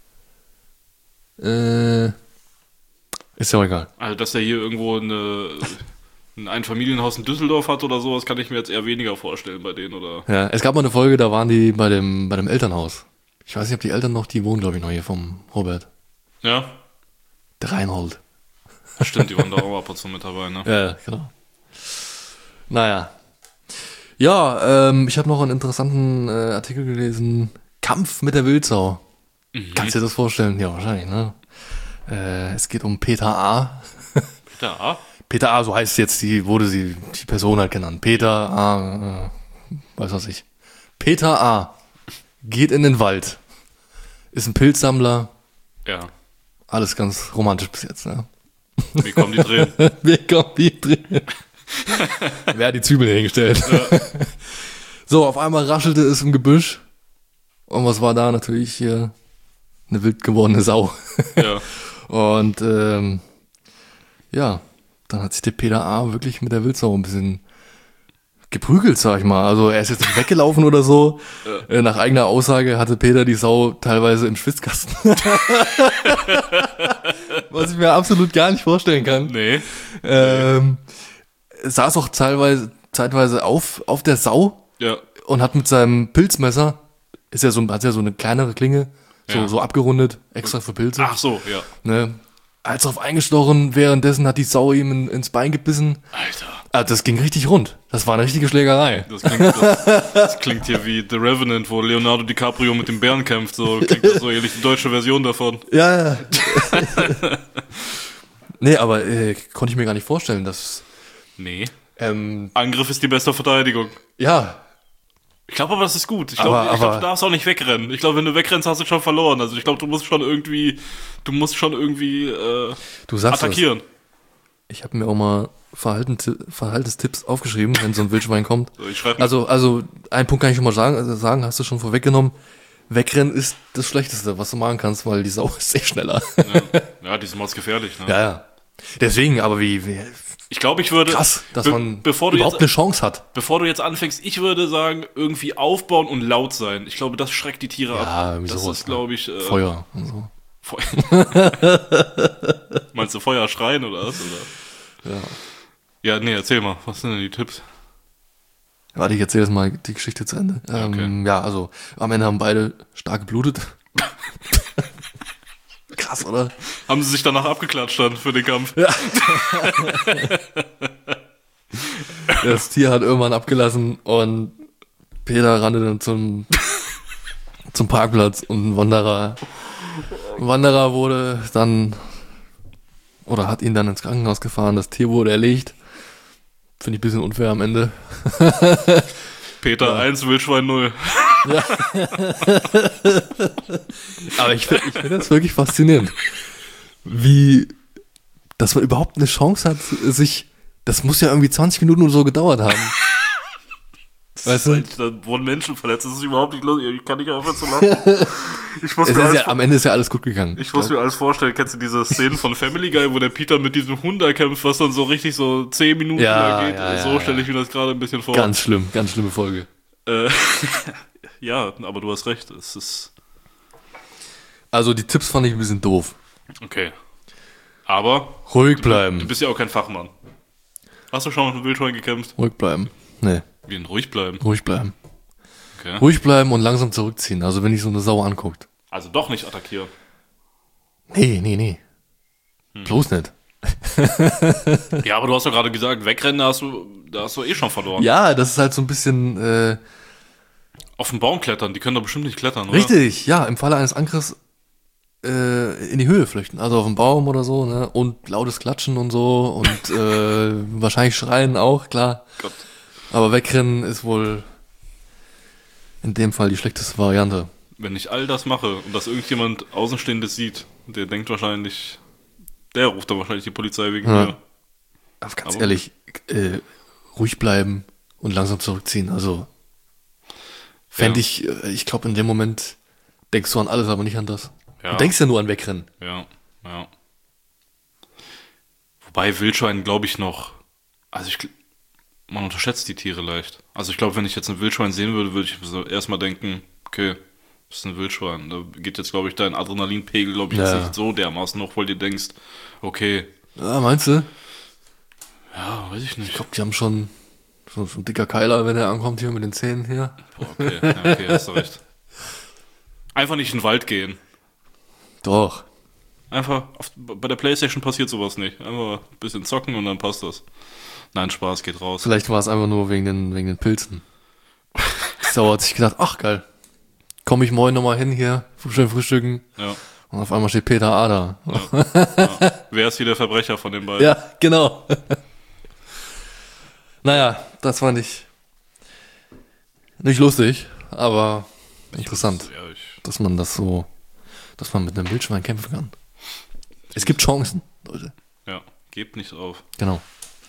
Ist ja auch egal. Also, dass er hier irgendwo ein Einfamilienhaus in Düsseldorf hat oder sowas, kann ich mir jetzt eher weniger vorstellen bei denen, oder? Ja, es gab mal eine Folge, da waren die bei dem Elternhaus. Ich weiß nicht, ob die Eltern noch, die wohnen, glaube ich, noch hier vom Robert. Ja, Der Reinhold. stimmt, die waren da auch ab und zu mit dabei, ne? Ja, genau. Naja. Ja, ich habe noch einen interessanten Artikel gelesen. Kampf mit der Wildsau. Kannst du dir das vorstellen? Ja, wahrscheinlich, ne? Es geht um Peter A. Peter A? Peter A, so heißt jetzt die Person halt genannt. Peter A, weiß was ich. Peter A. geht in den Wald. Ist ein Pilzsammler. Ja. Alles ganz romantisch bis jetzt, ne? Wie kommen die Tränen? Wie kommt die drin? Wer hat die Zwiebeln hingestellt? Ja. So, auf einmal raschelte es im Gebüsch. Und was war da? Natürlich hier eine wild gewordene Sau. Ja. Und ja, dann hat sich der Peter A. wirklich mit der Wildsau ein bisschen geprügelt, sag ich mal. Also er ist jetzt nicht weggelaufen oder so. Nach eigener Aussage hatte Peter die Sau teilweise im Schwitzkasten. Was ich mir absolut gar nicht vorstellen kann. Nee. Saß auch zeitweise auf der Sau Ja. und hat mit seinem Pilzmesser, hat ja so eine kleinere Klinge, Ja. so abgerundet, extra für Pilze. Ach so, ja. Ne? Hat's drauf eingestochen, währenddessen hat die Sau ihm ins Bein gebissen. Alter. Ah, das ging richtig rund. Das war eine richtige Schlägerei. Das klingt hier wie The Revenant, wo Leonardo DiCaprio mit dem Bären kämpft. So klingt das so ähnlich, die deutsche Version davon. Ja. Nee, aber konnte ich mir gar nicht vorstellen, dass... Nee. Angriff ist die beste Verteidigung. Ja. Ich glaube aber, das ist gut. Ich glaube, du darfst auch nicht wegrennen. Ich glaube, wenn du wegrennst, hast du schon verloren. Also ich glaube, du musst schon irgendwie attackieren. Ich habe mir auch mal Verhaltenstipps aufgeschrieben, wenn so ein Wildschwein kommt. So, also einen Punkt kann ich schon mal sagen, hast du schon vorweggenommen. Wegrennen ist das Schlechteste, was du machen kannst, weil die Sau ist sehr schneller. Ja, die ist mordsgefährlich. Ne? Ja. Deswegen, aber wie ich glaube, ich würde... Krass, dass man überhaupt jetzt, eine Chance hat. Bevor du jetzt anfängst, ich würde sagen, irgendwie aufbauen und laut sein. Ich glaube, das schreckt die Tiere ab. Ja, das sowas, ist, glaube ich... Feuer und so. Meinst du Feuer schreien oder was? Oder? Ja. Ja, nee, erzähl mal. Was sind denn die Tipps? Warte, ich erzähle jetzt mal die Geschichte zu Ende. Okay. Ja, also am Ende haben beide stark geblutet. Krass, oder? Haben sie sich danach abgeklatscht dann für den Kampf? Ja. Das Tier hat irgendwann abgelassen und Peter rannte dann zum Parkplatz und ein Wanderer wurde dann oder hat ihn dann ins Krankenhaus gefahren. Das Tier wurde erlegt. Finde ich ein bisschen unfair am Ende. Peter 1, Wildschwein 0. Ja. Aber ich finde das wirklich faszinierend. Dass man überhaupt eine Chance hat, das muss ja irgendwie 20 Minuten oder so gedauert haben. Weißt du? Da wurden Menschen verletzt, das ist überhaupt nicht lustig, ich kann nicht aufhören zu lachen. Am Ende ist ja alles gut gegangen. Ich muss mir alles vorstellen, kennst du diese Szenen von Family Guy, wo der Peter mit diesem Hund da kämpft, was dann so richtig so 10 Minuten lang geht? So stelle ich mir das gerade ein bisschen vor. Ganz schlimme Folge. Ja, aber du hast recht, es ist... Also die Tipps fand ich ein bisschen doof. Okay. Aber... Ruhig bleiben. Du bist ja auch kein Fachmann. Hast du schon mit einem Wildschwein gekämpft? Ruhig bleiben. Nee. Wie denn ruhig bleiben? Ruhig bleiben. Okay. Ruhig bleiben und langsam zurückziehen. Also wenn dich so eine Sau anguckt. Also doch nicht attackieren. Nee. Bloß nicht. Ja, aber du hast doch gerade gesagt, wegrennen, da hast du eh schon verloren. Ja, das ist halt so ein bisschen... Auf den Baum klettern, die können doch bestimmt nicht klettern, oder? Richtig, ja, im Falle eines Angriffs in die Höhe flüchten. Also auf den Baum oder so, ne? Und lautes Klatschen und so und wahrscheinlich schreien auch, klar. Gott. Aber wegrennen ist wohl in dem Fall die schlechteste Variante. Wenn ich all das mache und das irgendjemand Außenstehendes sieht, der ruft dann wahrscheinlich die Polizei wegen mir. Aber ganz ehrlich, ruhig bleiben und langsam zurückziehen. Also fände ich glaube in dem Moment denkst du an alles, aber nicht an das. Ja. Du denkst ja nur an Wegrennen. Ja. Wobei Wildschwein, glaube ich, noch... Also man unterschätzt die Tiere leicht. Also ich glaube, wenn ich jetzt ein Wildschwein sehen würde ich so erstmal denken, okay, das ist ein Wildschwein. Da geht jetzt, glaube ich, dein Adrenalinpegel, glaube ich, jetzt nicht so dermaßen hoch, weil du denkst, okay. Ja, meinst du? Ja, weiß ich nicht. Ich glaube, die haben schon so ein dicker Keiler, wenn er ankommt hier mit den Zähnen hier. Boah, okay, hast du recht. Einfach nicht in den Wald gehen. Doch. Einfach, bei der Playstation passiert sowas nicht. Einfach ein bisschen zocken und dann passt das. Nein, Spaß, geht raus. Vielleicht war es einfach nur wegen den Pilzen. Die Sau hat sich gedacht, ach geil, komm ich morgen nochmal hin hier, schön frühstücken. Ja. Und auf einmal steht Peter A. da. Ja. Wer ist hier der Verbrecher von den beiden? Ja, genau. Naja, das fand ich nicht lustig, aber interessant, dass man mit einem Wildschwein kämpfen kann. Es gibt Chancen, Leute. Ja, gebt nicht auf. Genau.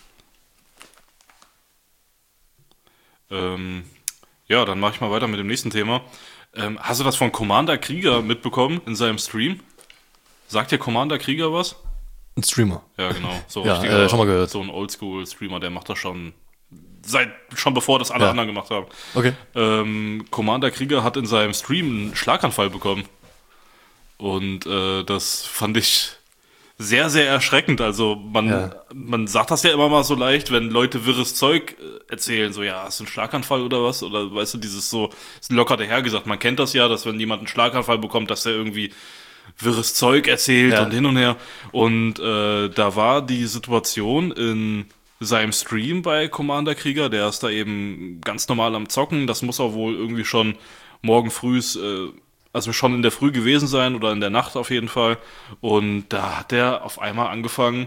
Ja, dann mache ich mal weiter mit dem nächsten Thema. Hast du das von Commander Krieger mitbekommen in seinem Stream? Sagt dir Commander Krieger was? Ein Streamer. Ja, genau. So ja, schon mal gehört. So ein Oldschool-Streamer, der macht das schon bevor das alle anderen gemacht haben. Okay. Commander Krieger hat in seinem Stream einen Schlaganfall bekommen. Und das fand ich sehr, sehr erschreckend. Also man sagt das ja immer mal so leicht, wenn Leute wirres Zeug erzählen, so ja, hast du einen Schlaganfall oder was? Oder weißt du, dieses so, ist locker dahergesagt. Man kennt das ja, dass wenn jemand einen Schlaganfall bekommt, dass der irgendwie wirres Zeug erzählt Ja. und hin und her. Und da war die Situation in seinem Stream bei Commander Krieger, der ist da eben ganz normal am Zocken. Das muss auch wohl irgendwie schon morgen früh, also schon in der Früh gewesen sein oder in der Nacht auf jeden Fall. Und da hat er auf einmal angefangen,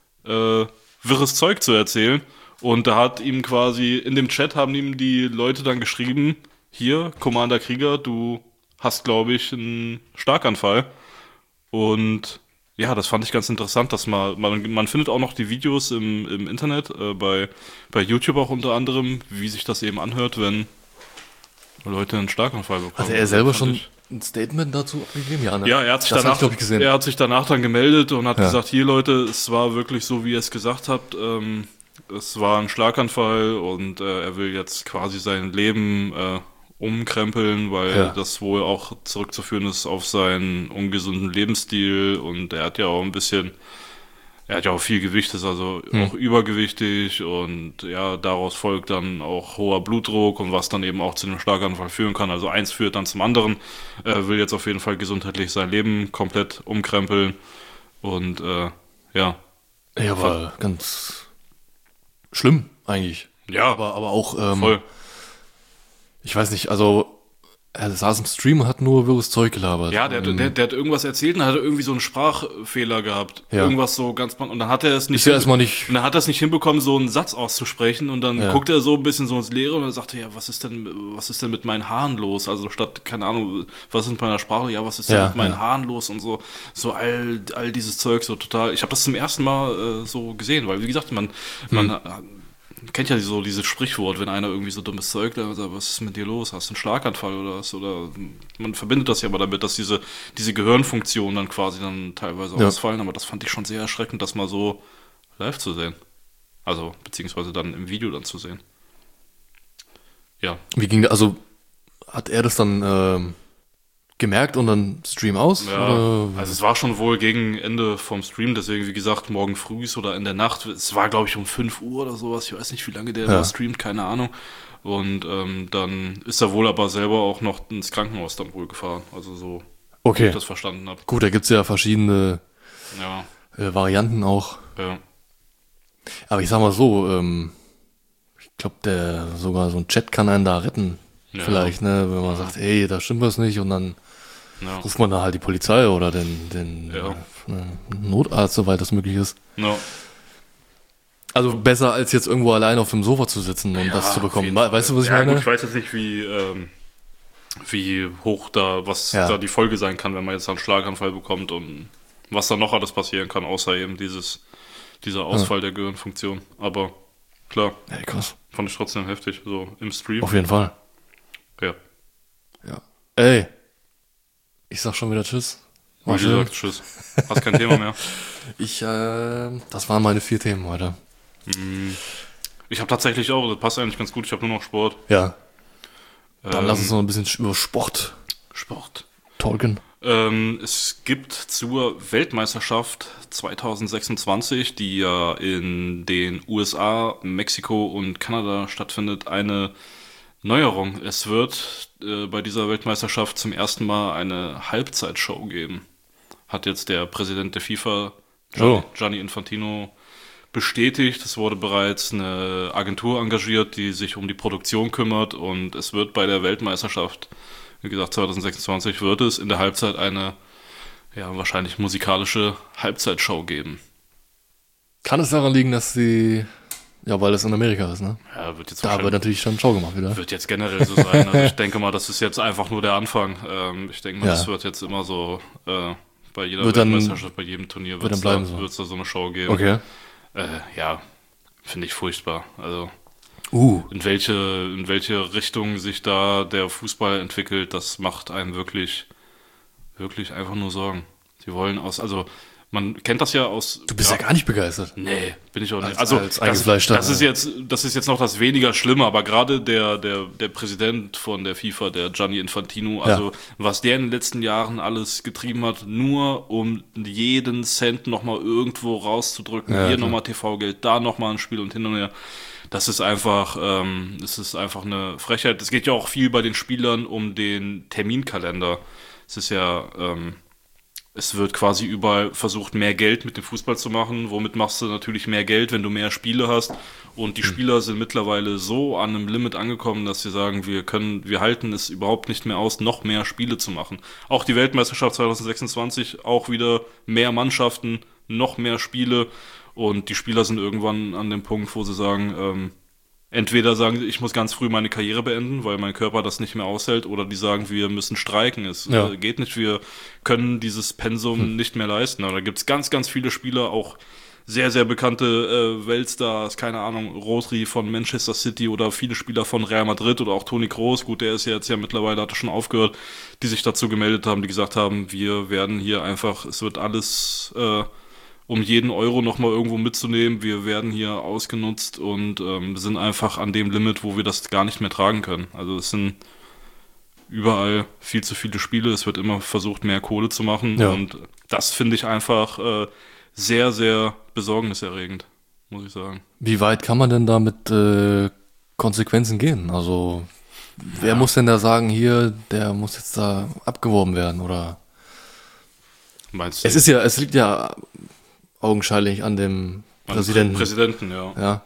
wirres Zeug zu erzählen. Und da hat ihm quasi, in dem Chat haben ihm die Leute dann geschrieben, hier, Commander Krieger, du hast, glaube ich, einen Starkanfall. Und ja, das fand ich ganz interessant, dass man findet auch noch die Videos im Internet, bei YouTube auch unter anderem, wie sich das eben anhört, wenn Leute einen Starkanfall bekommen. Hatte er selber Fand schon ich- ein Statement dazu abgegeben? Ja, ne? Ja, er hat sich das danach, hab ich, glaub ich, gesehen. er hat sich danach dann gemeldet und hat Ja. gesagt, hier Leute, es war wirklich so, wie ihr es gesagt habt. Es war ein Schlaganfall und er will jetzt quasi sein Leben umkrempeln, weil Ja. das wohl auch zurückzuführen ist auf seinen ungesunden Lebensstil und er hat ja auch viel Gewicht, ist also auch übergewichtig und ja, daraus folgt dann auch hoher Blutdruck und was dann eben auch zu einem Schlaganfall führen kann. Also eins führt dann zum anderen. Er will jetzt auf jeden Fall gesundheitlich sein Leben komplett umkrempeln und ja. Ja, war ganz schlimm eigentlich. Ja, Aber auch, voll. ich weiß nicht, also er saß im Stream und hat nur wirres Zeug gelabert. Ja, der hat irgendwas erzählt und dann hat er irgendwie so einen Sprachfehler gehabt. Ja. Irgendwas so ganz, und dann hat er es nicht, Ist ja erstmal nicht- und dann hat er es nicht hinbekommen, so einen Satz auszusprechen und dann Ja. guckt er so ein bisschen so ins Leere und dann sagt er, ja, was ist denn mit meinen Haaren los? Also statt, keine Ahnung, was ist mit meiner Sprache? Ja, was ist denn Ja, mit meinen ja. Haaren los? Und so all dieses Zeug so total. Ich habe das zum ersten Mal so gesehen, weil wie gesagt, man kennt ja so dieses Sprichwort, wenn einer irgendwie so dummes Zeug, dann sagt, was ist mit dir los? Hast du einen Schlaganfall oder was? Oder man verbindet das ja aber damit, dass diese Gehirnfunktionen dann quasi dann teilweise Ja. ausfallen, aber das fand ich schon sehr erschreckend, das mal so live zu sehen. Also, beziehungsweise dann im Video dann zu sehen. Ja. Wie ging der, also hat er das dann gemerkt und dann Stream aus? Ja, Oder? also es war schon wohl gegen Ende vom Stream, deswegen, wie gesagt, morgen früh oder in der Nacht. Es war, glaube ich, um 5 Uhr oder sowas. Ich weiß nicht, wie lange der Ja. da streamt, keine Ahnung. Und dann ist er wohl aber selber auch noch ins Krankenhaus dann wohl gefahren. Also so, wie Okay, ich das verstanden habe. gut, da gibt's ja verschiedene Ja, Varianten auch. ja. Aber ich sag mal so, ich glaube, sogar so ein Chat kann einen da retten. Ja. Vielleicht, ne, wenn man sagt, ey, da stimmt was nicht und dann Ja. ruft man da halt die Polizei oder den Ja. Notarzt, soweit das möglich ist. No. Also besser als jetzt irgendwo allein auf dem Sofa zu sitzen und das zu auf bekommen. jeden Fall. Weißt du, was ich Ja, meine? gut, ich weiß jetzt nicht, wie hoch was Ja. da die Folge sein kann, wenn man jetzt einen Schlaganfall bekommt und was da noch alles passieren kann, außer eben dieser Ausfall der Gehirnfunktion. Aber klar, Ja, krass. fand ich trotzdem heftig, so im Stream. Auf jeden Fall. Ja, Ja. Ey, ich sag schon wieder Tschüss. wie gesagt, tschüss. Hast kein Thema mehr. Das waren meine 4 Themen heute. Ich habe tatsächlich auch, das passt eigentlich ganz gut, ich habe nur noch Sport. Ja. Dann lass uns Ähm, noch ein bisschen über Sport Sport. talken. Es gibt zur Weltmeisterschaft 2026, die ja in den USA, Mexiko und Kanada stattfindet, eine Neuerung. Es wird bei dieser Weltmeisterschaft zum ersten Mal eine Halbzeitshow geben. Hat jetzt der Präsident der FIFA, Gianni Infantino, bestätigt. Es wurde bereits eine Agentur engagiert, die sich um die Produktion kümmert und es wird bei der Weltmeisterschaft, wie gesagt 2026, wird es in der Halbzeit eine wahrscheinlich musikalische Halbzeitshow geben. Kann es daran liegen, dass weil das in Amerika ist, ne? Ja, wird jetzt Da wird natürlich schon Show gemacht wieder. wird jetzt generell so sein. Also ich denke mal, das ist jetzt einfach nur der Anfang. Ich denke mal, Ja. das wird jetzt immer so bei jeder Wird dann- Weltmeisterschaft, bei jedem Turnier wird wird dann es bleiben da, so. wird's da so eine Show geben. Okay. Ja, finde ich furchtbar. Also in welche Richtung sich da der Fußball entwickelt, das macht einem wirklich, wirklich einfach nur Sorgen. Sie wollen also man kennt das ja aus. Du bist ja gar nicht begeistert. Nee, bin ich auch nicht. Als eingefleischter- das ist jetzt noch das weniger Schlimme, aber gerade der Präsident von der FIFA, der Gianni Infantino, also was der in den letzten Jahren alles getrieben hat, nur um jeden Cent nochmal irgendwo rauszudrücken, Ja, hier klar. nochmal TV-Geld, da nochmal ein Spiel und hin und her. Das ist einfach eine Frechheit. Es geht ja auch viel bei den Spielern um den Terminkalender. Es ist ja Es wird quasi überall versucht, mehr Geld mit dem Fußball zu machen. Womit machst du natürlich mehr Geld, wenn du mehr Spiele hast? Und die Spieler sind mittlerweile so an einem Limit angekommen, dass sie sagen, wir halten es überhaupt nicht mehr aus, noch mehr Spiele zu machen. Auch die Weltmeisterschaft 2026, auch wieder mehr Mannschaften, noch mehr Spiele. Und die Spieler sind irgendwann an dem Punkt, wo sie sagen, entweder sagen sie, ich muss ganz früh meine Karriere beenden, weil mein Körper das nicht mehr aushält, oder die sagen, wir müssen streiken. Es geht nicht, wir können dieses Pensum nicht mehr leisten. Aber da gibt's ganz, ganz viele Spieler, auch sehr, sehr bekannte Weltstars, keine Ahnung, Rodri von Manchester City oder viele Spieler von Real Madrid oder auch Toni Kroos, gut, der ist ja jetzt ja mittlerweile, hat er schon aufgehört, die sich dazu gemeldet haben, die gesagt haben, wir werden hier einfach, es wird alles um jeden Euro nochmal irgendwo mitzunehmen. Wir werden hier ausgenutzt und sind einfach an dem Limit, wo wir das gar nicht mehr tragen können. Also es sind überall viel zu viele Spiele. Es wird immer versucht, mehr Kohle zu machen. Ja. Und das finde ich einfach sehr, sehr besorgniserregend, muss ich sagen. Wie weit kann man denn da mit Konsequenzen gehen? Also wer muss denn da sagen, hier, der muss jetzt da abgeworben werden? Oder Meinst du? es liegt ja augenscheinlich an dem Präsidenten. Präsidenten, ja. Ja.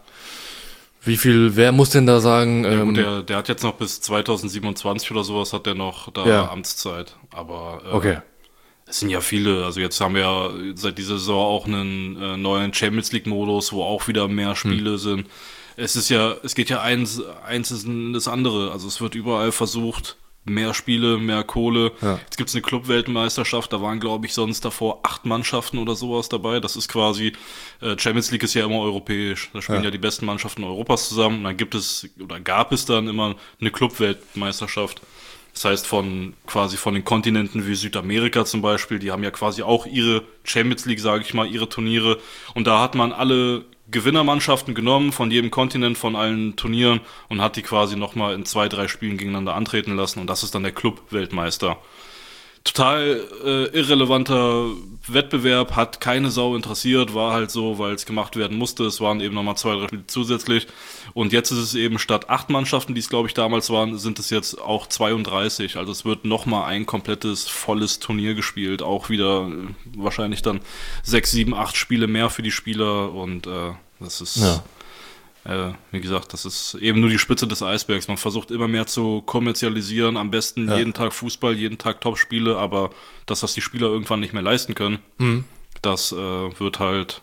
Wer muss denn da sagen? Ja, gut, der hat jetzt noch bis 2027 oder sowas hat der noch da Amtszeit. Aber okay. es sind ja viele, also jetzt haben wir ja seit dieser Saison auch einen neuen Champions League Modus, wo auch wieder mehr Spiele sind. Es geht ja eins in das andere. Also es wird überall versucht, mehr Spiele, mehr Kohle. Ja. Jetzt gibt's eine Club-Weltmeisterschaft, da waren, glaube ich, sonst davor 8 Mannschaften oder sowas dabei. Das ist quasi, Champions League ist ja immer europäisch. Da spielen ja die besten Mannschaften Europas zusammen. Und dann gab es dann immer eine Club-Weltmeisterschaft. Das heißt, von den Kontinenten wie Südamerika zum Beispiel, die haben ja quasi auch ihre Champions League, sage ich mal, ihre Turniere. Und da hat man alle Gewinnermannschaften genommen von jedem Kontinent, von allen Turnieren und hat die quasi nochmal in 2, 3 Spielen gegeneinander antreten lassen. Und das ist dann der Club-Weltmeister. Total irrelevanter Wettbewerb, hat keine Sau interessiert, war halt so, weil es gemacht werden musste. Es waren eben nochmal 2, 3 Spiele zusätzlich. Und jetzt ist es eben statt 8 Mannschaften, die es glaube ich damals waren, sind es jetzt auch 32. Also es wird nochmal ein komplettes, volles Turnier gespielt. Auch wieder wahrscheinlich dann 6, 7, 8 Spiele mehr für die Spieler. Und das ist... Ja. Wie gesagt, das ist eben nur die Spitze des Eisbergs. Man versucht immer mehr zu kommerzialisieren, am besten jeden Tag Fußball, jeden Tag Topspiele, aber das, was die Spieler irgendwann nicht mehr leisten können, das wird halt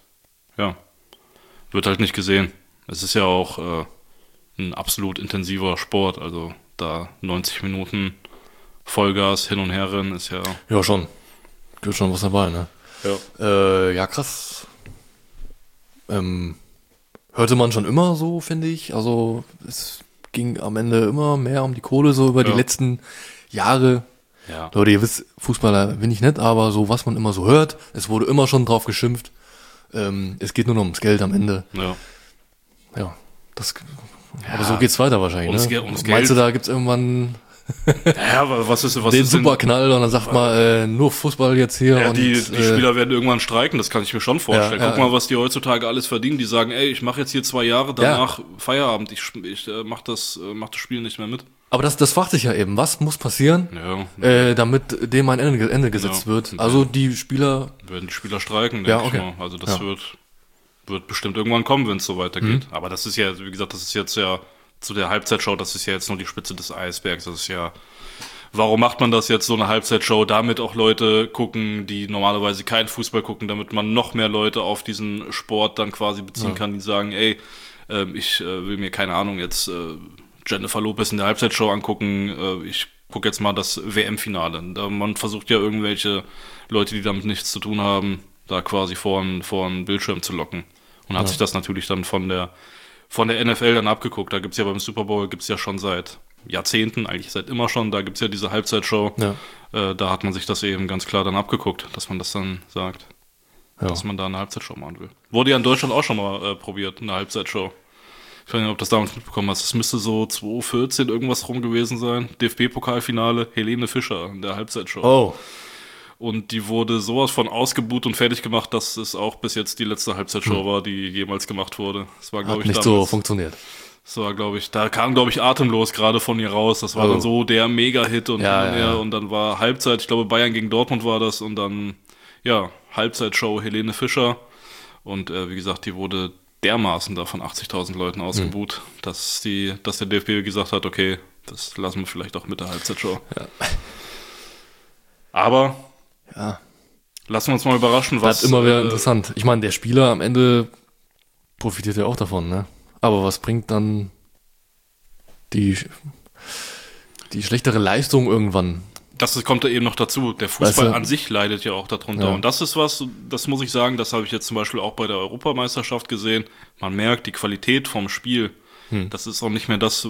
nicht gesehen. Es ist ja auch ein absolut intensiver Sport, also da 90 Minuten Vollgas hin und her rennen ist ja... Ja, schon. Gehört schon was dabei, ne? Ja. Ja, krass. Hörte man schon immer so, finde ich. Also es ging am Ende immer mehr um die Kohle, so über die letzten Jahre. Ja. Leute, ihr wisst, Fußballer bin ich nicht, aber so was man immer so hört, es wurde immer schon drauf geschimpft. Es geht nur noch ums Geld am Ende. Ja. Ja, aber so geht's weiter wahrscheinlich. Ums Meinst du, Geld. da gibt's irgendwann Ja, aber was ist den Superknall und dann sagt man, nur Fußball jetzt hier. Ja, und die Spieler werden irgendwann streiken, das kann ich mir schon vorstellen. Ja, Guck mal, was die heutzutage alles verdienen. Die sagen, ey, ich mache jetzt hier 2 Jahre, danach Feierabend. Ich mach das Spiel nicht mehr mit. Aber das fragt sich ja eben, was muss passieren, damit dem ein Ende gesetzt wird. Also die Spieler... Werden die Spieler streiken, denke ich mal. Also das wird bestimmt irgendwann kommen, wenn es so weitergeht. Aber das ist ja, wie gesagt, das ist jetzt ja zu der Halbzeitshow, das ist ja jetzt nur die Spitze des Eisbergs. Das ist ja... Warum macht man das jetzt, so eine Halbzeitshow, damit auch Leute gucken, die normalerweise keinen Fußball gucken, damit man noch mehr Leute auf diesen Sport dann quasi beziehen kann, die sagen, ey, ich will mir, keine Ahnung, jetzt Jennifer Lopez in der Halbzeitshow angucken, ich gucke jetzt mal das WM-Finale. Man versucht ja irgendwelche Leute, die damit nichts zu tun haben, da quasi vor einen Bildschirm zu locken. Und hat sich das natürlich dann von der NFL dann abgeguckt. Da gibt's ja beim Super Bowl, gibt's ja schon seit Jahrzehnten, eigentlich seit immer schon, da gibt's ja diese Halbzeitshow. Ja. Da hat man sich das eben ganz klar dann abgeguckt, dass man das dann sagt, dass man da eine Halbzeitshow machen will. Wurde ja in Deutschland auch schon mal probiert, eine Halbzeitshow. Ich weiß nicht, ob du das damals mitbekommen hast. Das müsste so 2014 irgendwas rum gewesen sein. DFB-Pokalfinale, Helene Fischer in der Halbzeitshow. Oh. Und die wurde sowas von ausgebuht und fertig gemacht, dass es auch bis jetzt die letzte Halbzeitshow war, die jemals gemacht wurde. Das war, glaube ich, nicht so funktioniert. Das war, glaube ich, da kam, glaube ich, Atemlos gerade von ihr raus. Das war dann so der Mega-Hit und und dann war Halbzeit, ich glaube, Bayern gegen Dortmund war das und dann ja, Halbzeitshow Helene Fischer. Und wie gesagt, die wurde dermaßen da von 80.000 Leuten ausgebuht, dass der DFB gesagt hat, okay, das lassen wir vielleicht auch mit der Halbzeitshow. Ja. Aber Ja, lassen wir uns mal überraschen, was... bleibt immer wieder interessant. Ich meine, der Spieler am Ende profitiert ja auch davon, ne? Aber was bringt dann die schlechtere Leistung irgendwann? Das kommt da eben noch dazu. Der Fußball Weißt du? an sich leidet ja auch darunter. Ja. Und das ist was, das muss ich sagen, das habe ich jetzt zum Beispiel auch bei der Europameisterschaft gesehen. Man merkt die Qualität vom Spiel. Das ist auch nicht mehr das,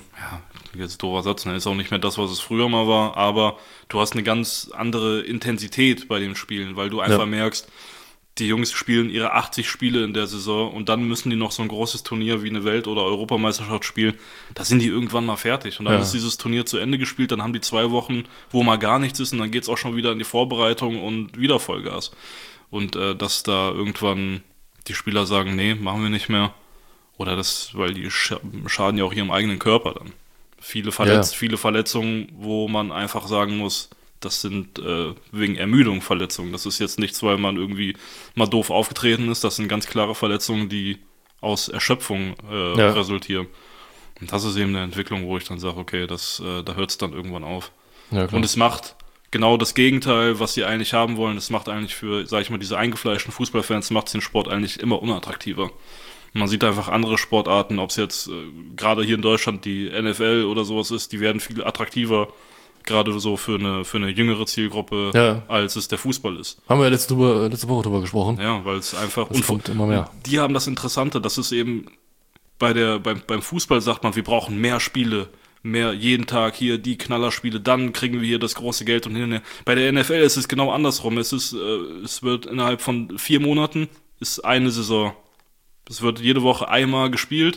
jetzt doofer Satz, ne, ist auch nicht mehr das, was es früher mal war, aber du hast eine ganz andere Intensität bei den Spielen, weil du einfach merkst, die Jungs spielen ihre 80 Spiele in der Saison und dann müssen die noch so ein großes Turnier wie eine Welt- oder Europameisterschaft spielen. Da sind die irgendwann mal fertig. Und dann ist dieses Turnier zu Ende gespielt, dann haben die 2 Wochen, wo mal gar nichts ist und dann geht's auch schon wieder in die Vorbereitung und wieder Vollgas. Und dass da irgendwann die Spieler sagen, nee, machen wir nicht mehr. Oder das, weil die schaden ja auch ihrem eigenen Körper dann. Viele Verletzungen, wo man einfach sagen muss, das sind wegen Ermüdung Verletzungen. Das ist jetzt nichts, weil man irgendwie mal doof aufgetreten ist. Das sind ganz klare Verletzungen, die aus Erschöpfung resultieren. Und das ist eben eine Entwicklung, wo ich dann sage, okay, da hört es dann irgendwann auf. Ja, klar. Und es macht genau das Gegenteil, was sie eigentlich haben wollen. Es macht eigentlich für, sag ich mal, diese eingefleischten Fußballfans, macht den Sport eigentlich immer unattraktiver. Man sieht einfach andere Sportarten, ob es jetzt gerade hier in Deutschland die NFL oder sowas ist, die werden viel attraktiver, gerade so für eine jüngere Zielgruppe, als es der Fußball ist. Haben wir ja letzte Woche drüber gesprochen. Ja, weil es einfach... Das kommt immer mehr. Die haben das Interessante, das ist eben beim Fußball sagt man, wir brauchen mehr Spiele, mehr jeden Tag hier die Knallerspiele, dann kriegen wir hier das große Geld und hin und her. Bei der NFL ist es genau andersrum. Es wird innerhalb von 4 Monaten ist eine Saison. Es wird jede Woche einmal gespielt.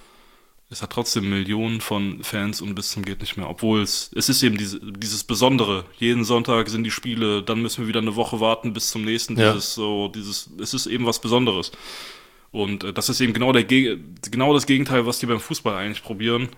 Es hat trotzdem Millionen von Fans und bis zum geht nicht mehr. Obwohl es ist eben dieses Besondere. Jeden Sonntag sind die Spiele, dann müssen wir wieder eine Woche warten bis zum nächsten. Es ist eben was Besonderes. Und das ist eben genau das Gegenteil, was die beim Fußball eigentlich probieren.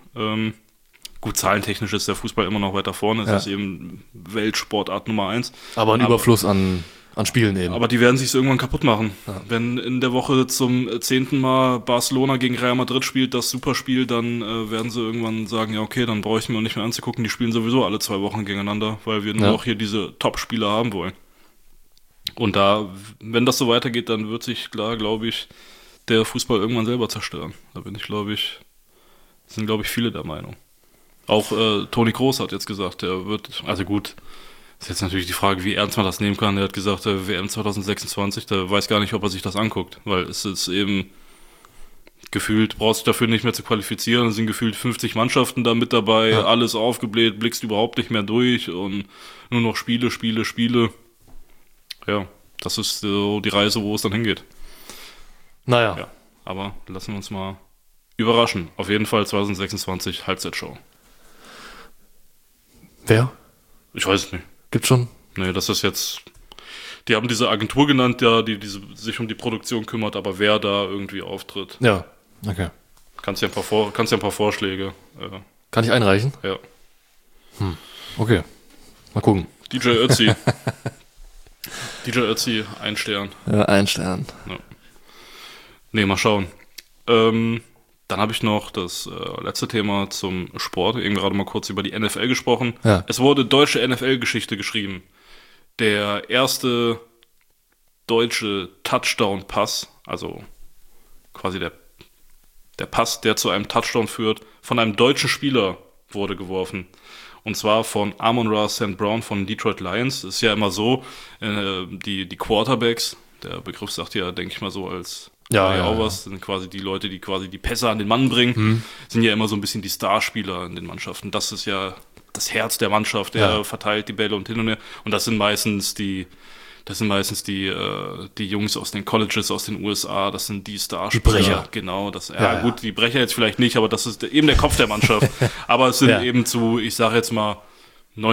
Gut, zahlentechnisch ist der Fußball immer noch weiter vorne. Es ist eben Weltsportart Nummer 1. Aber ein Überfluss an Spielen eben. Aber die werden sich irgendwann kaputt machen. Ja. Wenn in der Woche zum 10. Mal Barcelona gegen Real Madrid spielt, das Superspiel, dann werden sie irgendwann sagen, ja okay, dann brauche ich mir nicht mehr anzugucken. Die spielen sowieso alle 2 Wochen gegeneinander, weil wir nur noch hier diese Top-Spieler haben wollen. Und wenn das so weitergeht, dann wird sich klar, glaube ich, der Fußball irgendwann selber zerstören. Da sind, glaube ich, viele der Meinung. Auch Toni Kroos hat jetzt gesagt, also gut, ist jetzt natürlich die Frage, wie ernst man das nehmen kann. Er hat gesagt, WM 2026, der weiß gar nicht, ob er sich das anguckt, weil es ist eben gefühlt, brauchst du dafür nicht mehr zu qualifizieren, es sind gefühlt 50 Mannschaften da mit dabei, alles aufgebläht, blickst überhaupt nicht mehr durch und nur noch Spiele. Ja, das ist so die Reise, wo es dann hingeht. Naja. Ja, aber lassen wir uns mal überraschen. Auf jeden Fall 2026 Halbzeitshow. Wer? Ich weiß es nicht. Gibt's schon? Nee, das ist jetzt... Die haben diese Agentur genannt, ja, die sich um die Produktion kümmert, aber wer da irgendwie auftritt. Ja, okay. Kannst ja ein paar Vorschläge. Kann ich einreichen? Ja. Okay. Mal gucken. DJ Ötzi. DJ Ötzi, 1 Stern. Ja, 1 Stern. Ja. Nee, mal schauen. Dann habe ich noch das letzte Thema zum Sport, eben gerade mal kurz über die NFL gesprochen. Ja. Es wurde deutsche NFL-Geschichte geschrieben. Der erste deutsche Touchdown-Pass, also quasi der Pass, der zu einem Touchdown führt, von einem deutschen Spieler wurde geworfen. Und zwar von Amon-Ra St. Brown von Detroit Lions. Ist ja immer so, die Quarterbacks, der Begriff sagt ja, denke ich mal so als... auch was, sind quasi die Leute, die quasi die Pässe an den Mann bringen, sind ja immer so ein bisschen die Starspieler in den Mannschaften. Das ist ja das Herz der Mannschaft, der verteilt die Bälle und hin und her. Und das sind meistens die Jungs aus den Colleges aus den USA, das sind die Starspieler. Die Brecher. Genau, gut, die Brecher jetzt vielleicht nicht, aber das ist eben der Kopf der Mannschaft. Aber es sind eben ich sage jetzt mal,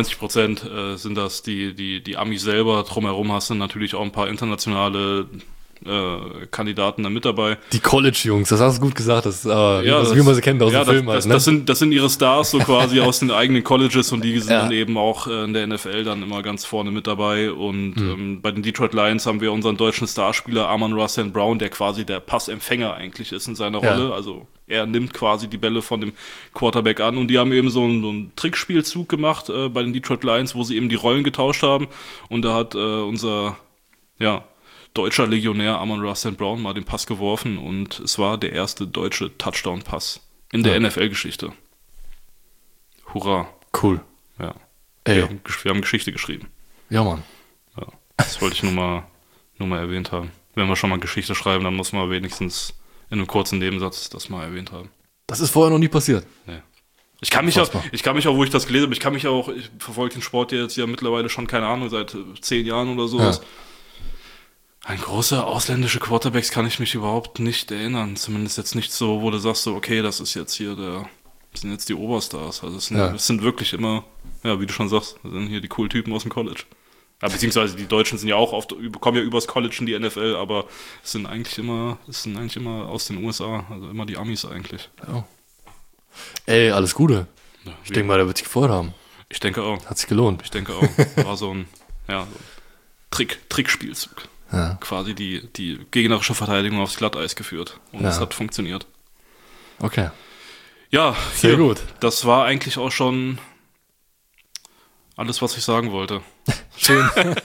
90% sind das die Amis selber. Drumherum hast du natürlich auch ein paar internationale Kandidaten da mit dabei. Die College-Jungs, das hast du gut gesagt, wie man sie kennt aus dem Film. Das sind ihre Stars so quasi aus den eigenen Colleges und die sind dann eben auch in der NFL dann immer ganz vorne mit dabei. Und bei den Detroit Lions haben wir unseren deutschen Starspieler Amon-Ra St. Brown, der quasi der Passempfänger eigentlich ist in seiner Rolle. Also er nimmt quasi die Bälle von dem Quarterback an und die haben eben so einen Trickspielzug gemacht bei den Detroit Lions, wo sie eben die Rollen getauscht haben. Und da hat unser deutscher Legionär Amon-Ra St. Brown mal den Pass geworfen und es war der erste deutsche Touchdown-Pass in der NFL-Geschichte. Hurra. Cool. Ja. Ey. Wir haben Geschichte geschrieben. Ja, Mann. Ja. Das wollte ich nur mal erwähnt haben. Wenn wir schon mal Geschichte schreiben, dann muss man wenigstens in einem kurzen Nebensatz das mal erwähnt haben. Das ist vorher noch nie passiert. Nee. Ich kann mich auch, wo ich das gelesen habe, ich verfolge den Sport jetzt ja mittlerweile schon, keine Ahnung, seit 10 Jahren oder sowas. Ja. An große ausländische Quarterbacks kann ich mich überhaupt nicht erinnern. Zumindest jetzt nicht so, wo du sagst so, okay, das ist jetzt hier das sind jetzt die Oberstars. Also es sind wirklich immer, wie du schon sagst, das sind hier die coolen Typen aus dem College. Ja, beziehungsweise die Deutschen sind ja auch oft, kommen ja übers College in die NFL, aber es sind eigentlich immer aus den USA, also immer die Amis eigentlich. Ja. Ey, alles Gute. Ja, ich denke mal, der wird sich gefreut haben. Ich denke auch. Hat sich gelohnt. Ich denke auch. War so ein Trickspielzug. Ja. Quasi die gegnerische Verteidigung aufs Glatteis geführt. Und es hat funktioniert. Okay. Ja, sehr gut. Das war eigentlich auch schon alles, was ich sagen wollte. Schön.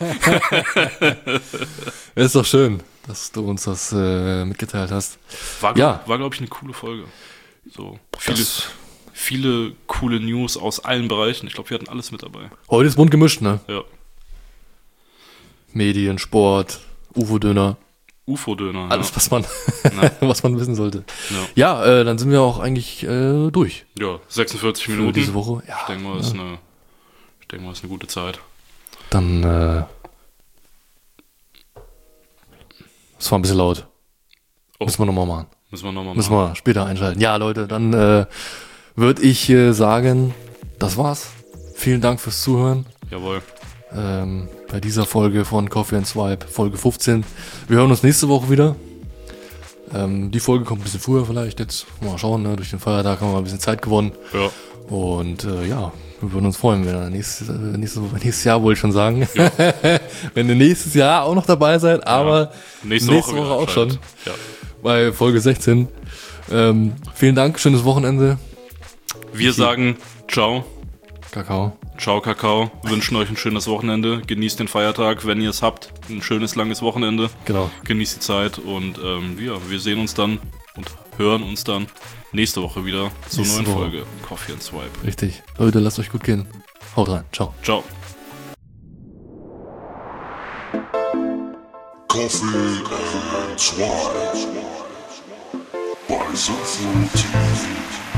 Ist doch schön, dass du uns das mitgeteilt hast. War glaube ich, eine coole Folge. So viele coole News aus allen Bereichen. Ich glaube, wir hatten alles mit dabei. Heute ist bunt gemischt, ne? Ja. Medien, Sport, UFO-Döner. UFO-Döner, alles, was man wissen sollte. Ja, dann sind wir auch eigentlich durch. Ja, 46 Minuten. Für diese Woche. Ja, ich denke mal, ist eine gute Zeit. Dann, es war ein bisschen laut. Müssen wir nochmal machen. Müssen wir später einschalten. Ja, Leute, dann würde ich sagen, das war's. Vielen Dank fürs Zuhören. Jawohl. Bei dieser Folge von Coffee and Swipe, Folge 15. Wir hören uns nächste Woche wieder. Die Folge kommt ein bisschen früher vielleicht jetzt. Mal schauen, ne? Durch den Feiertag haben wir ein bisschen Zeit gewonnen. Ja. Und wir würden uns freuen, wenn ihr nächstes Jahr, wollte ich schon sagen. Ja. Wenn ihr nächstes Jahr auch noch dabei seid, aber nächste Woche auch schon. Ja. Bei Folge 16. Vielen Dank, schönes Wochenende. Wir sagen ciao. Kakao. Ciao, Kakao. Wünschen euch ein schönes Wochenende. Genießt den Feiertag, wenn ihr es habt. Ein schönes, langes Wochenende. Genau. Genießt die Zeit und wir sehen uns dann und hören uns dann nächste Woche wieder zur neuen Folge Coffee and Swipe. Richtig. Leute, lasst euch gut gehen. Haut rein. Ciao. Ciao. Coffee and Swipe bei Central TV.